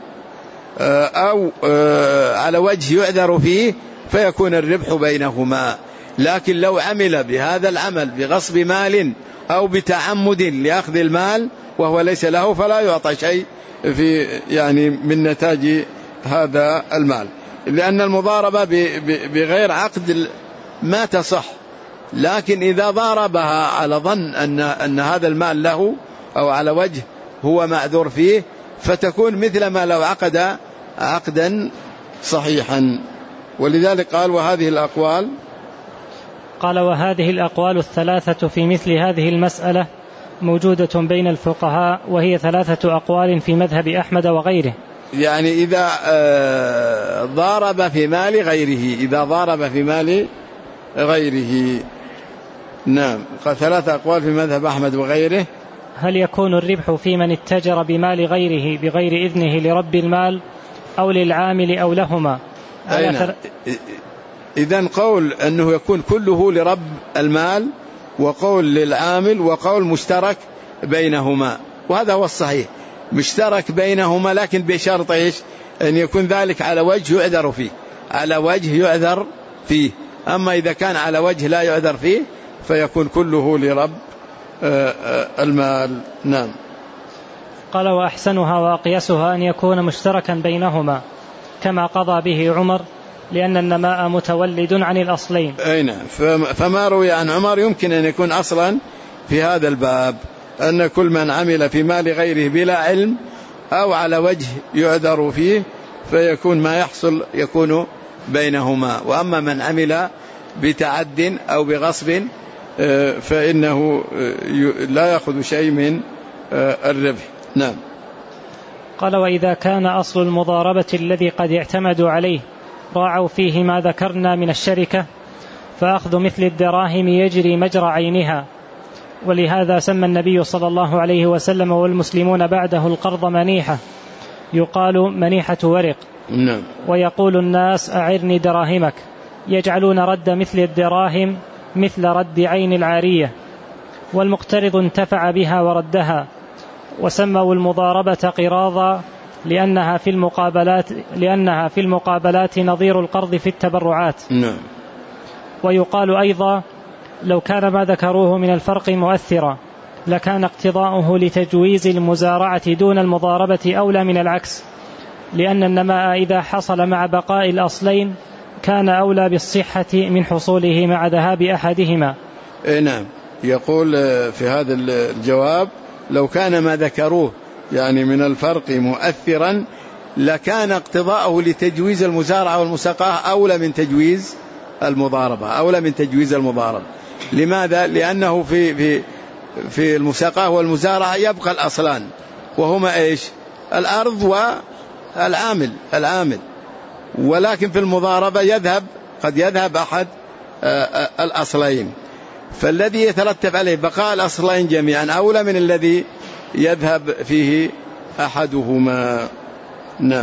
أو على وجه يعذر فيه فيكون الربح بينهما. لكن لو عمل بهذا العمل بغصب مال أو بتعمد لأخذ المال وهو ليس له فلا يعطى شيء في يعني من نتاج هذا المال، لأن المضاربة بغير عقد ما تصح. لكن إذا ضاربها على ظن أن, أن هذا المال له أو على وجه هو معذور فيه فتكون مثل ما لو عقد عقدا صحيحا. ولذلك قال: وهذه الأقوال قال وهذه الأقوال الثلاثة في مثل هذه المسألة موجودة بين الفقهاء، وهي ثلاثة أقوال في مذهب أحمد وغيره، يعني إذا ضارب في مال غيره، إذا ضارب في مال غيره. نعم. قال ثلاثة أقوال في مذهب أحمد وغيره. هل يكون الربح في من اتجر بمال غيره بغير إذنه لرب المال أو للعامل أو لهما؟ أين إذن قول أنه يكون كله لرب المال، وقول للعامل، وقول مشترك بينهما، وهذا هو الصحيح، مشترك بينهما لكن بشرط إيش؟ أن يكون ذلك على وجه يعذر فيه، على وجه يعذر فيه. أما إذا كان على وجه لا يعذر فيه فيكون كله لرب المال. نعم. قال وأحسنها وأقيسها أن يكون مشتركا بينهما كما قضى به عمر، لأن النماء متولد عن الأصلين. أي نعم. فما روي عن عمر يمكن أن يكون أصلا في هذا الباب، أن كل من عمل في مال غيره بلا علم أو على وجه يعذر فيه فيكون ما يحصل يكون بينهما. وأما من عمل بتعد أو بغصب فإنه لا يأخذ شيء من الربح. نعم. قال وإذا كان أصل المضاربة الذي قد اعتمدوا عليه راعوا فيه ما ذكرنا من الشركة، فأخذ مثل الدراهم يجري مجرى عينها، ولهذا سمى النبي صلى الله عليه وسلم والمسلمون بعده القرض منيحة، يقال منيحة ورق. نعم. ويقول الناس أعرني دراهمك، يجعلون رد مثل الدراهم مثل رد عين العارية، والمقترض انتفع بها وردها. وسموا المضاربة قراضا لأنها في المقابلات لأنها في المقابلات نظير القرض في التبرعات. نعم. ويقال أيضا لو كان ما ذكروه من الفرق مؤثرا لكان اقتضاؤه لتجويز المزارعة دون المضاربة أولى من العكس، لأن النماء إذا حصل مع بقاء الأصلين كان أولى بالصحة من حصوله مع ذهاب أحدهما. نعم. يقول في هذا الجواب لو كان ما ذكروه يعني من الفرق مؤثرا لكان اقتضاءه لتجويز المزارعة والمساقاة أولى من تجويز المضاربة، أولى من تجويز المضاربة. لماذا؟ لأنه في في في المساقاة والمزارعة يبقى الأصلان وهما إيش؟ الأرض والعامل العامل ولكن في المضاربة يذهب قد يذهب أحد الأصلين، فالذي يترتب عليه بقاء الأصلين جميعا أولى من الذي يذهب فيه أحدهما. نعم.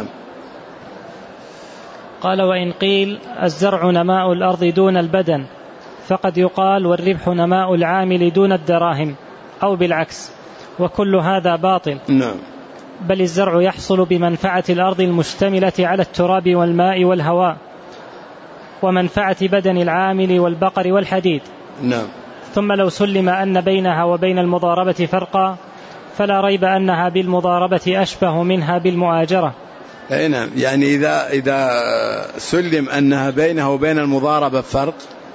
قال وإن قيل الزرع نماء الأرض دون البدن فقد يقال والربح نماء العامل دون الدراهم أو بالعكس، وكل هذا باطل. نعم. بل الزرع يحصل بمنفعة الأرض المشتملة على التراب والماء والهواء، ومنفعة بدن العامل والبقر والحديد. نعم. ثم لو سلم أن بينها وبين المضاربة فرقا فلا ريب أنها بالمضاربة أشبه منها بالمؤاجرة. أي نعم. يعني إذا إذا سلم أنها بينها وبين المضاربة فرق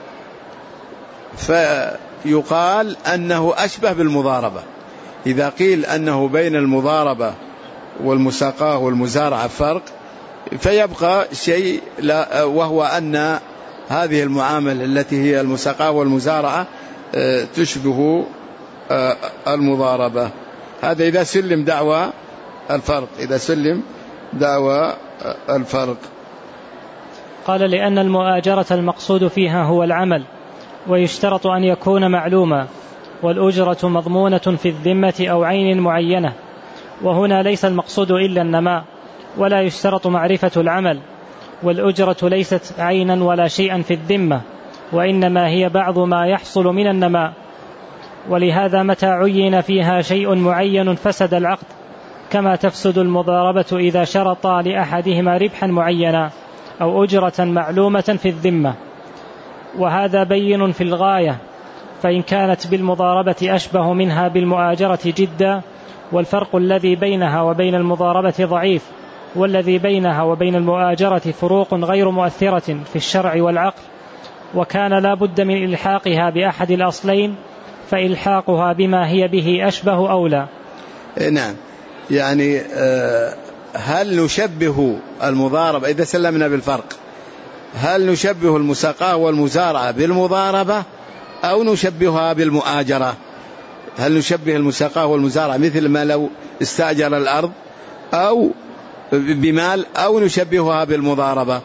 فيقال أنه أشبه بالمضاربة. إذا قيل أنه بين المضاربة والمساقاة والمزارعة فرق فيبقى شيء لا، وهو أن هذه المعاملة التي هي المساقاة والمزارعة تشبه المضاربة. هذا إذا سلم دعوى الفرق، إذا سلم دعوى الفرق. قال لأن المؤاجرة المقصود فيها هو العمل، ويشترط أن يكون معلوما، والأجرة مضمونة في الذمة أو عين معينة، وهنا ليس المقصود إلا النماء، ولا يشترط معرفة العمل، والأجرة ليست عينا ولا شيئا في الذمة، وإنما هي بعض ما يحصل من النماء. ولهذا متى عين فيها شيء معين فسد العقد، كما تفسد المضاربة إذا شرط لأحدهما ربحا معينا أو أجرة معلومة في الذمة، وهذا بين في الغاية، فإن كانت بالمضاربة أشبه منها بالمؤاجرة جدا، والفرق الذي بينها وبين المضاربة ضعيف، والذي بينها وبين المؤاجرة فروق غير مؤثرة في الشرع والعقل، وكان لا بد من إلحاقها بأحد الأصلين، فإلحاقها بما هي به أشبه أولى. نعم. يعني هل نشبه المضاربة إذا سلمنا بالفرق، هل نشبه المساقاة والمزارعة بالمضاربة أو نشبهها بالمؤاجرة؟ هل نشبه المساقاة والمزارعة مثل ما لو استأجر الأرض، أو بمال أو نشبهها بالمضاربة،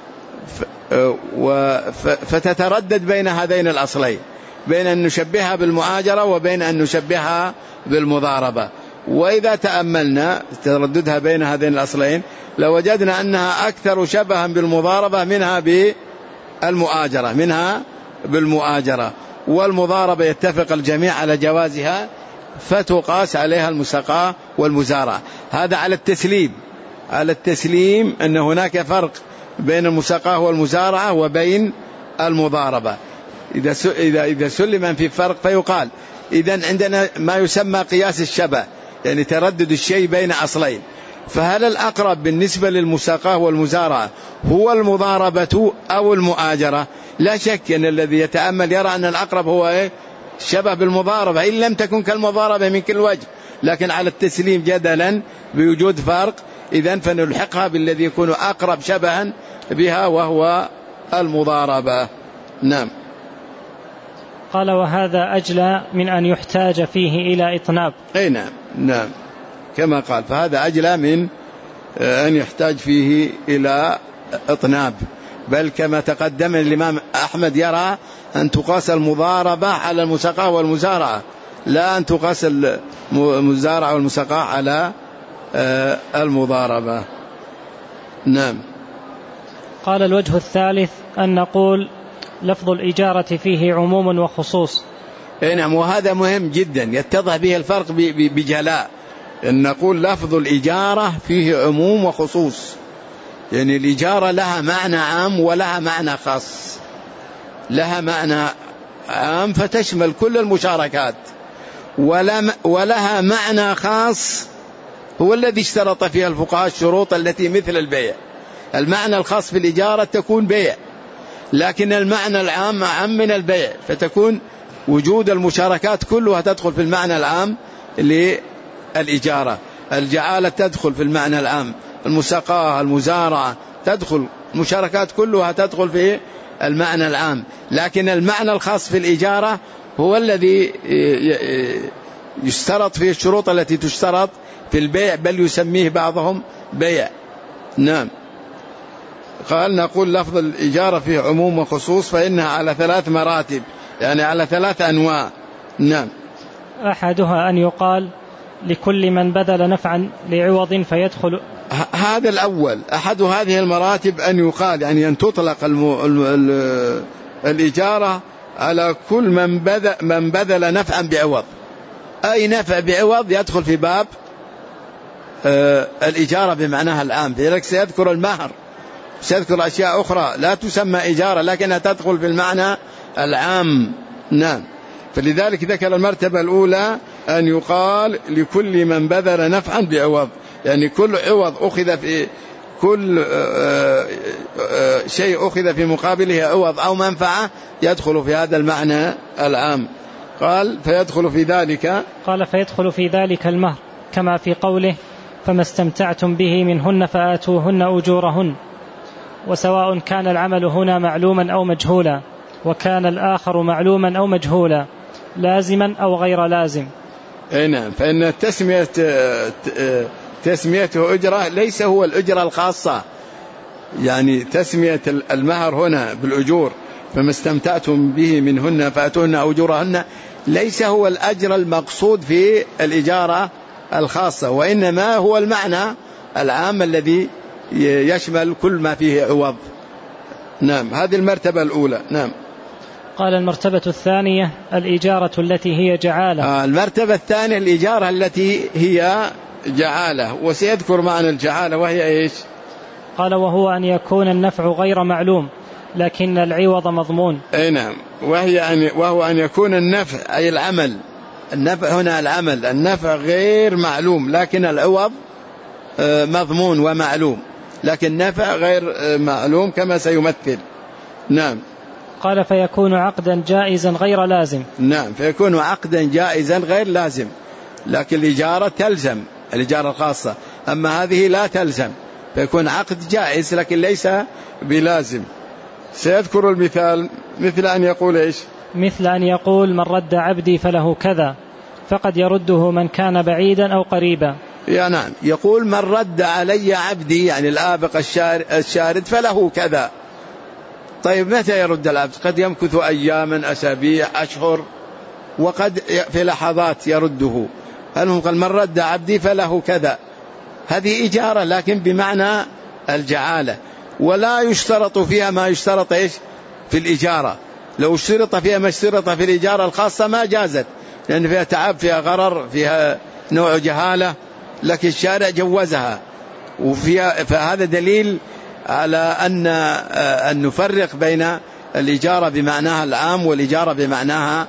فتتردد بين هذين الأصلين، بين أن نشبهها بالمؤاجرة وبين أن نشبهها بالمضاربة. وإذا تأملنا ترددها بين هذين الأصلين لوجدنا أنها أكثر شبها بالمضاربة منها بالمؤاجرة منها بالمؤاجرة والمضاربة يتفق الجميع على جوازها، فتقاس عليها المساقاة والمزارعة. هذا على التسليم على التسليم أن هناك فرق بين المساقاة والمزارعة وبين المضاربة. إذا إذا إذا سلم في فرق فيقال إذن عندنا ما يسمى قياس الشبه، يعني تردد الشيء بين أصلين. فهل الأقرب بالنسبة للمساقاة والمزارعة هو المضاربة أو المؤاجرة؟ لا شك أن الذي يتأمل يرى أن الأقرب هو إيه؟ شبه بالمضاربة، إن لم تكن كالمضاربة من كل وجه، لكن على التسليم جدلا بوجود فرق إذن فنلحقها بالذي يكون أقرب شبها بها وهو المضاربة. نعم. قال وهذا أجلى من أن يحتاج فيه إلى إطناب. أي نعم نعم كما قال، فهذا أجلى من أن يحتاج فيه إلى إطناب، بل كما تقدم الإمام أحمد يرى أن تقاس المضاربة على المساقاة والمزارعة، لا أن تقاس المزارعة والمساقاة على المضاربة. نعم. قال الوجه الثالث أن نقول لفظ الإجارة فيه عموم وخصوص. نعم، وهذا مهم جدا يتضح به الفرق بجلاء، أن نقول لفظ الإجارة فيه عموم وخصوص، يعني الإجارة لها معنى عام ولها معنى خاص. لها معنى عام فتشمل كل المشاركات، ولها معنى خاص هو الذي اشترط فيها الفقهاء الشروط التي مثل البيع. المعنى الخاص في الإجارة تكون بيع، لكن المعنى العام أعم من البيع، فتكون وجود المشاركات كلها تدخل في المعنى العام للإجارة. الجعالة تدخل في المعنى العام، المساقاة المزارعة تدخل، المشاركات كلها تدخل في المعنى العام، لكن المعنى الخاص في الإجارة هو الذي يشترط فيه الشروط التي تشترط في البيع، بل يسميه بعضهم بيع. نعم. قال نقول لفظ الإجارة فيه عموم وخصوص فإنها على ثلاث مراتب، يعني على ثلاث أنواع. نعم. أحدها أن يقال لكل من بذل نفعا لعوض فيدخل. هذا الأول أحد هذه المراتب، أن يقال يعني أن تطلق الم... ال... ال... الإجارة على كل من بذل, من بذل نفعا بعوض. أي نفع بعوض يدخل في باب آه الإجارة بمعناها العام. لذلك سيذكر المهر، سيذكر أشياء أخرى لا تسمى إجارة لكنها تدخل في المعنى العام. نعم. فلذلك ذكر المرتبة الأولى أن يقال لكل من بذل نفعا بعوض، يعني كل عوض أخذ في كل شيء أخذ في مقابله عوض أو منفعة يدخل في هذا المعنى العام. قال فيدخل في ذلك قال فيدخل في ذلك المهر، كما في قوله فما استمتعتم به منهن فآتوهن أجورهن، وسواء كان العمل هنا معلوما أو مجهولا، وكان الآخر معلوما أو مجهولا، لازما أو غير لازم. أي نعم. فإن تسمية تسميته أجرة ليس هو الأجرة الخاصة، يعني تسمية المهر هنا بالأجور فما استمتعتم به منهن فآتوهن أجورهن ليس هو الأجر المقصود في الإجارة الخاصة، وإنما هو المعنى العام الذي يشمل كل ما فيه عوض. نعم. هذه المرتبة الأولى. نعم. قال المرتبة الثانية الإجارة التي هي جعالة. آه المرتبة الثانية الإجارة التي هي جعالة، وسيذكر معنى الجعالة وهي إيش؟ قال وهو أن يكون النفع غير معلوم لكن العوض مضمون. أي نعم. وهي أن وهو أن يكون النفع أي العمل، النفع هنا العمل، النفع غير معلوم لكن العوض مضمون ومعلوم، لكن نفع غير معلوم كما سيمثل. نعم. قال فيكون عقدا جائزا غير لازم. نعم. فيكون عقدا جائزا غير لازم، لكن الإجارة تلزم، الإجارة الخاصة، أما هذه لا تلزم، فيكون عقد جائز لكن ليس بلازم. سيذكر المثال مثل أن يقول إيش؟ مثل أن يقول من رد عبدي فله كذا، فقد يرده من كان بعيدا أو قريبا. يا نعم. يقول من رد علي عبدي يعني الآبق الشارد فله كذا. طيب متى يرد العبد؟ قد يمكث أياما أسابيع أشهر، وقد في لحظات يرده. المهم قال من رد عبدي فله كذا، هذه إجارة لكن بمعنى الجعالة، ولا يشترط فيها ما يشترط إيش في الإجارة. لو اشترط فيها ما اشترط في الإجارة الخاصة ما جازت، لأن فيها تعب، فيها غرر، فيها نوع جهالة، لكن الشارع جوزها. وفيها فهذا دليل على أن أن نفرق بين الإجارة بمعناها العام والإجارة بمعناها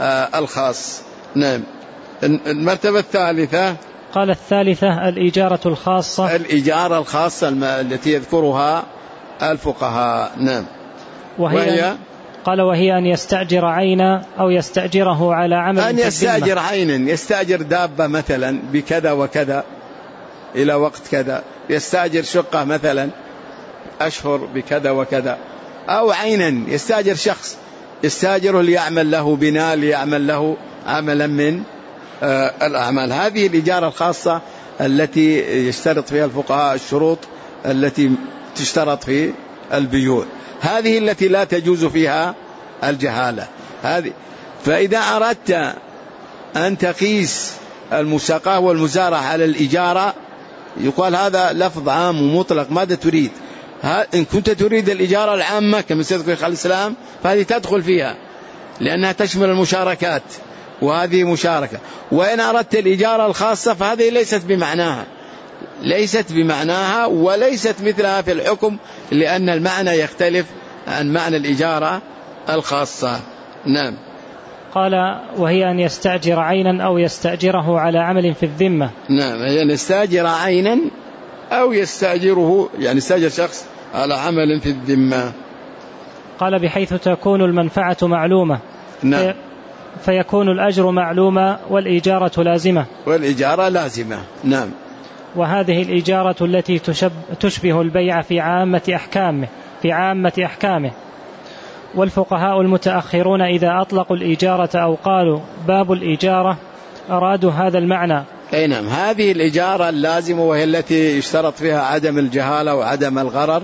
الخاص. نعم. المرتبة الثالثة قال الثالثة الإجارة الخاصة. الإجارة الخاصة التي يذكرها الفقهاء. نعم. وهي, وهي قال وهي أن يستأجر عينا أو يستأجره على عمل. أن يستأجر عينا، يستأجر دابة مثلا بكذا وكذا إلى وقت كذا، يستأجر شقة مثلا أشهر بكذا وكذا، أو عينا يستأجر شخص يستأجره ليعمل له بناء، ليعمل له عملا من آه الأعمال. هذه الإجارة الخاصة التي يشترط فيها الفقهاء الشروط التي تشترط في البيوع، هذه التي لا تجوز فيها الجهالة هذه. فإذا أردت أن تقيس المساقاة والمزارعة على الإجارة يقال هذا لفظ عام ومطلق، ماذا تريد؟ إن كنت تريد الإجارة العامة كما سيذكر شيخ الإسلام فهذه تدخل فيها لأنها تشمل المشاركات، وهذه مشاركة. وإن أردت الإجارة الخاصة فهذه ليست بمعناها، ليست بمعناها وليست مثلها في الحكم، لأن المعنى يختلف عن معنى الإجارة الخاصة. نعم. قال وهي أن يستأجر عينا أو يستأجره على عمل في الذمة. نعم، هي أن يستأجر عينا أو يستأجره يعني يستأجر شخص على عمل في الذمة. قال بحيث تكون المنفعة معلومة. نعم. في فيكون الأجر معلومة والإجارة لازمة. والإجارة لازمة. نعم. وهذه الإجارة التي تشبه البيع في عامة أحكامه في عامة أحكامه والفقهاء المتأخرون إذا أطلقوا الإجارة أو قالوا باب الإجارة أرادوا هذا المعنى. أي نعم. هذه الإجارة اللازمة وهي التي يشترط فيها عدم الجهالة وعدم الغرر،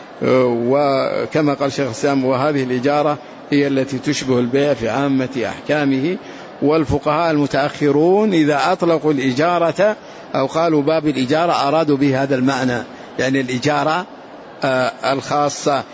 وكما قال شيخ الإسلام وهذه الإجارة هي التي تشبه البيع في عامة أحكامه. والفقهاء المتأخرون إذا أطلقوا الإجارة أو قالوا باب الإجارة أرادوا به هذا المعنى، يعني الإجارة الخاصة.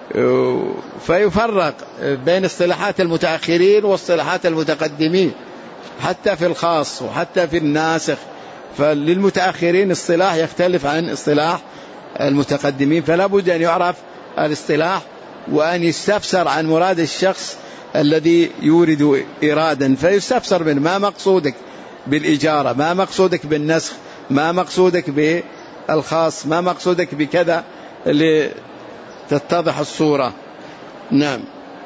فيفرق بين اصطلاحات المتأخرين واصطلاحات المتقدمين حتى في الخاص وحتى في الناسخ. فللمتأخرين اصطلاح يختلف عن اصطلاح المتقدمين، فلا بد أن يعرف الاصطلاح وأن يستفسر عن مراد الشخص الذي يورد إرادا، فيستفسر من ما مقصودك بالإجارة، ما مقصودك بالنسخ، ما مقصودك بالخاص، ما مقصودك بكذا لتتضح الصورة. نعم.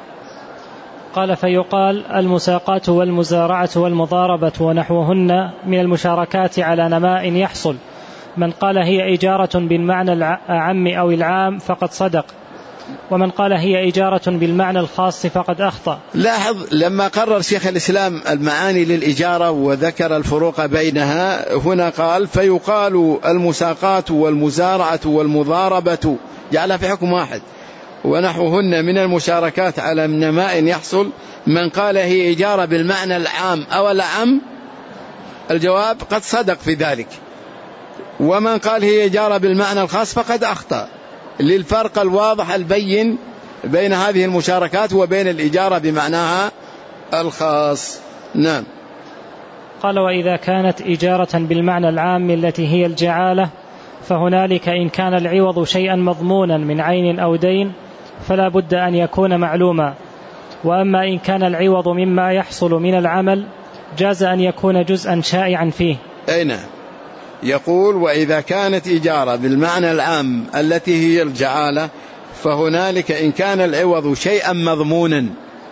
قال فيقال المساقات والمزارعة والمضاربة ونحوهن من المشاركات على نماء يحصل. من قال هي إجارة بالمعنى العام أو العام فقد صدق، ومن قال هي إجارة بالمعنى الخاص فقد أخطأ. لاحظ لما قرر شيخ الإسلام المعاني للإجارة وذكر الفروق بينها، هنا قال فيقال المساقات والمزارعة والمضاربة، جعلها في حكم واحد، ونحوهن من المشاركات على نماء يحصل. من قال هي إجارة بالمعنى العام أو العام الجواب قد صدق في ذلك، ومن قال هي إجارة بالمعنى الخاص فقد أخطأ، للفرق الواضح البين بين هذه المشاركات وبين الإجارة بمعناها الخاص. نعم. قال وإذا كانت إجارة بالمعنى العام التي هي الجعالة فهنالك إن كان العوض شيئا مضمونا من عين أو دين فلا بد أن يكون معلوما، وأما إن كان العوض مما يحصل من العمل جاز أن يكون جزءا شائعا فيه. أين يقول وإذا كانت إجارة بالمعنى العام التي هي الجعالة فهنالك إن كان العوض شيئا مضمونا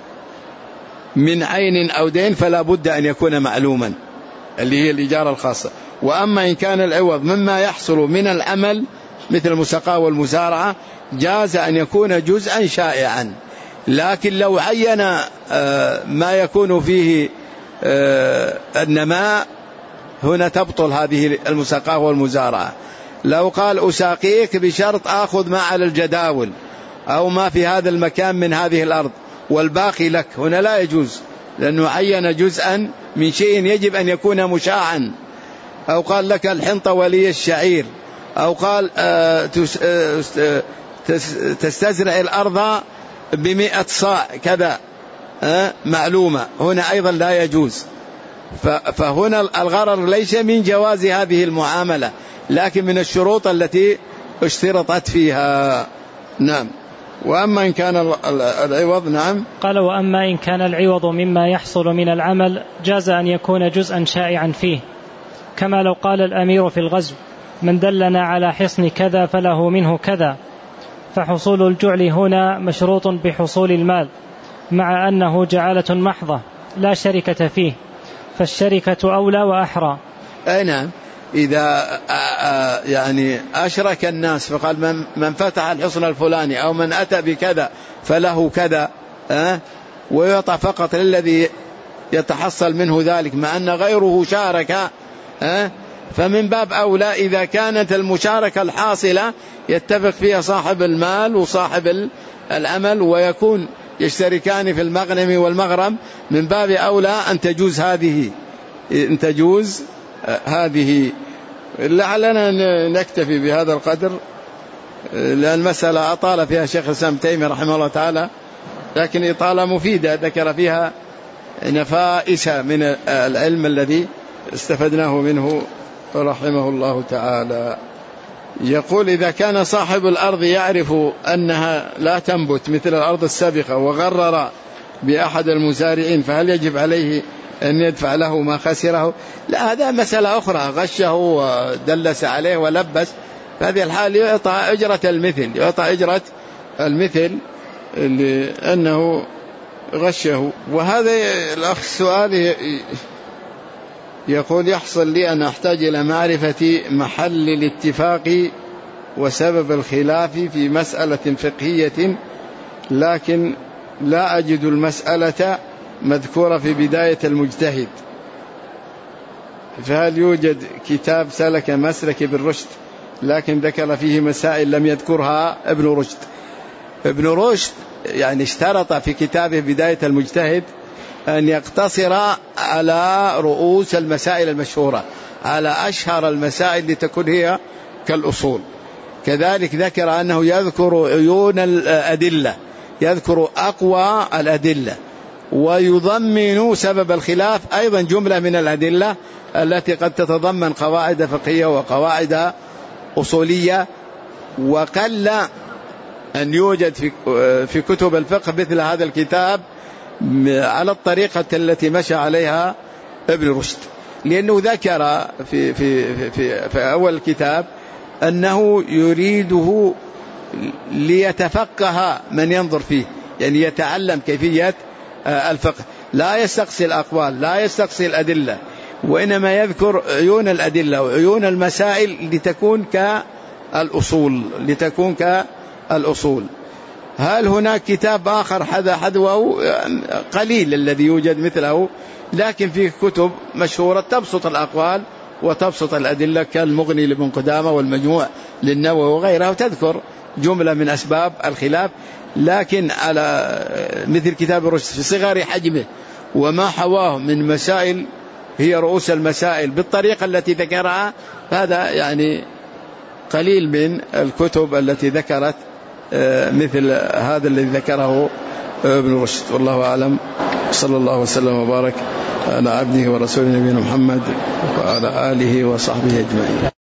من عين أو دين فلا بد أن يكون معلوما، اللي هي الإجارة الخاصة. وأما إن كان العوض مما يحصل من العمل مثل المساقاة والمزارعة جاز أن يكون جزءا شائعا، لكن لو عين ما يكون فيه النماء هنا تبطل هذه المساقاة والمزارعة. لو قال أساقيك بشرط آخذ ما على الجداول أو ما في هذا المكان من هذه الأرض والباقي لك، هنا لا يجوز، لأنه عين جزءا من شيء يجب أن يكون مشاعا. أو قال لك الحنطة ولي الشعير، أو قال تستزرع الأرض بمئة صاع كذا معلومة، هنا أيضا لا يجوز. فهنا الغرر ليس من جواز هذه المعاملة، لكن من الشروط التي اشترطت فيها. نعم. وأما إن كان العوض، نعم، قال وأما إن كان العوض مما يحصل من العمل جاز أن يكون جزءا شائعا فيه، كما لو قال الأمير في الغزو من دلنا على حصن كذا فله منه كذا، فحصول الجعل هنا مشروط بحصول المال، مع أنه جعالة محضة لا شركة فيه، فالشركة أولى وأحرى. أي نعم، إذا يعني أشرك الناس فقال من, من فتح الحصن الفلاني أو من أتى بكذا فله كذا، أه؟ ويعطى فقط للذي يتحصل منه ذلك، مع أن غيره شارك، أه؟ فمن باب أولى إذا كانت المشاركة الحاصلة يتفق فيها صاحب المال وصاحب العمل ويكون يشتركان في المغنم والمغرم، من باب أولى أن تجوز هذه أن تجوز هذه. لعلنا نكتفي بهذا القدر، لأن المسألة أطال فيها شيخ الإسلام ابن تيمية رحمه الله تعالى، لكن إطالة مفيدة، ذكر فيها نفائس من العلم الذي استفدناه منه رحمه الله تعالى. يقول إذا كان صاحب الأرض يعرف أنها لا تنبت مثل الأرض السابقة وغرر بأحد المزارعين، فهل يجب عليه أن يدفع له ما خسره؟ لا، هذا مسألة أخرى، غشه ودلس عليه ولبس، في هذه الحال يعطى أجرة المثل، يعطى أجرة المثل لأنه غشه. وهذا الأخ السؤال يقول يحصل لي أن أحتاج إلى معرفة محل الاتفاق وسبب الخلاف في مسألة فقهية، لكن لا أجد المسألة مذكورة في بداية المجتهد، فهل يوجد كتاب سلك مسلك ابن رشد لكن ذكر فيه مسائل لم يذكرها ابن رشد؟ ابن رشد يعني اشترط في كتابه بداية المجتهد أن يقتصر على رؤوس المسائل المشهورة، على أشهر المسائل لتكون هي كالأصول. كذلك ذكر أنه يذكر عيون الأدلة، يذكر أقوى الأدلة، ويضمن سبب الخلاف أيضا جملة من الأدلة التي قد تتضمن قواعد فقهية وقواعد أصولية. وقل أن يوجد في في كتب الفقه مثل هذا الكتاب على الطريقة التي مشى عليها ابن رشد، لأنه ذكر في في في, في أول الكتاب أنه يريده ليتفقه من ينظر فيه، يعني يتعلم كيفية الفقه، لا يستقصي الأقوال، لا يستقصي الأدلة، وإنما يذكر عيون الأدلة وعيون المسائل لتكون كالأصول لتكون كالأصول. هل هناك كتاب آخر حذا حذوه؟ قليل الذي يوجد مثله، لكن فيه كتب مشهورة تبسط الأقوال وتبسط الأدلة كالمغني لابن قدامة والمجموع للنووي وغيرها، وتذكر جملة من أسباب الخلاف، لكن على مثل كتاب الرشد في صغر حجمه وما حواه من مسائل هي رؤوس المسائل بالطريقة التي ذكرها، هذا يعني قليل من الكتب التي ذكرت مثل هذا الذي ذكره ابن رشد. والله أعلم، صلى الله وسلم وبارك على عبده ورسوله نبينا محمد وعلى آله وصحبه أجمعين.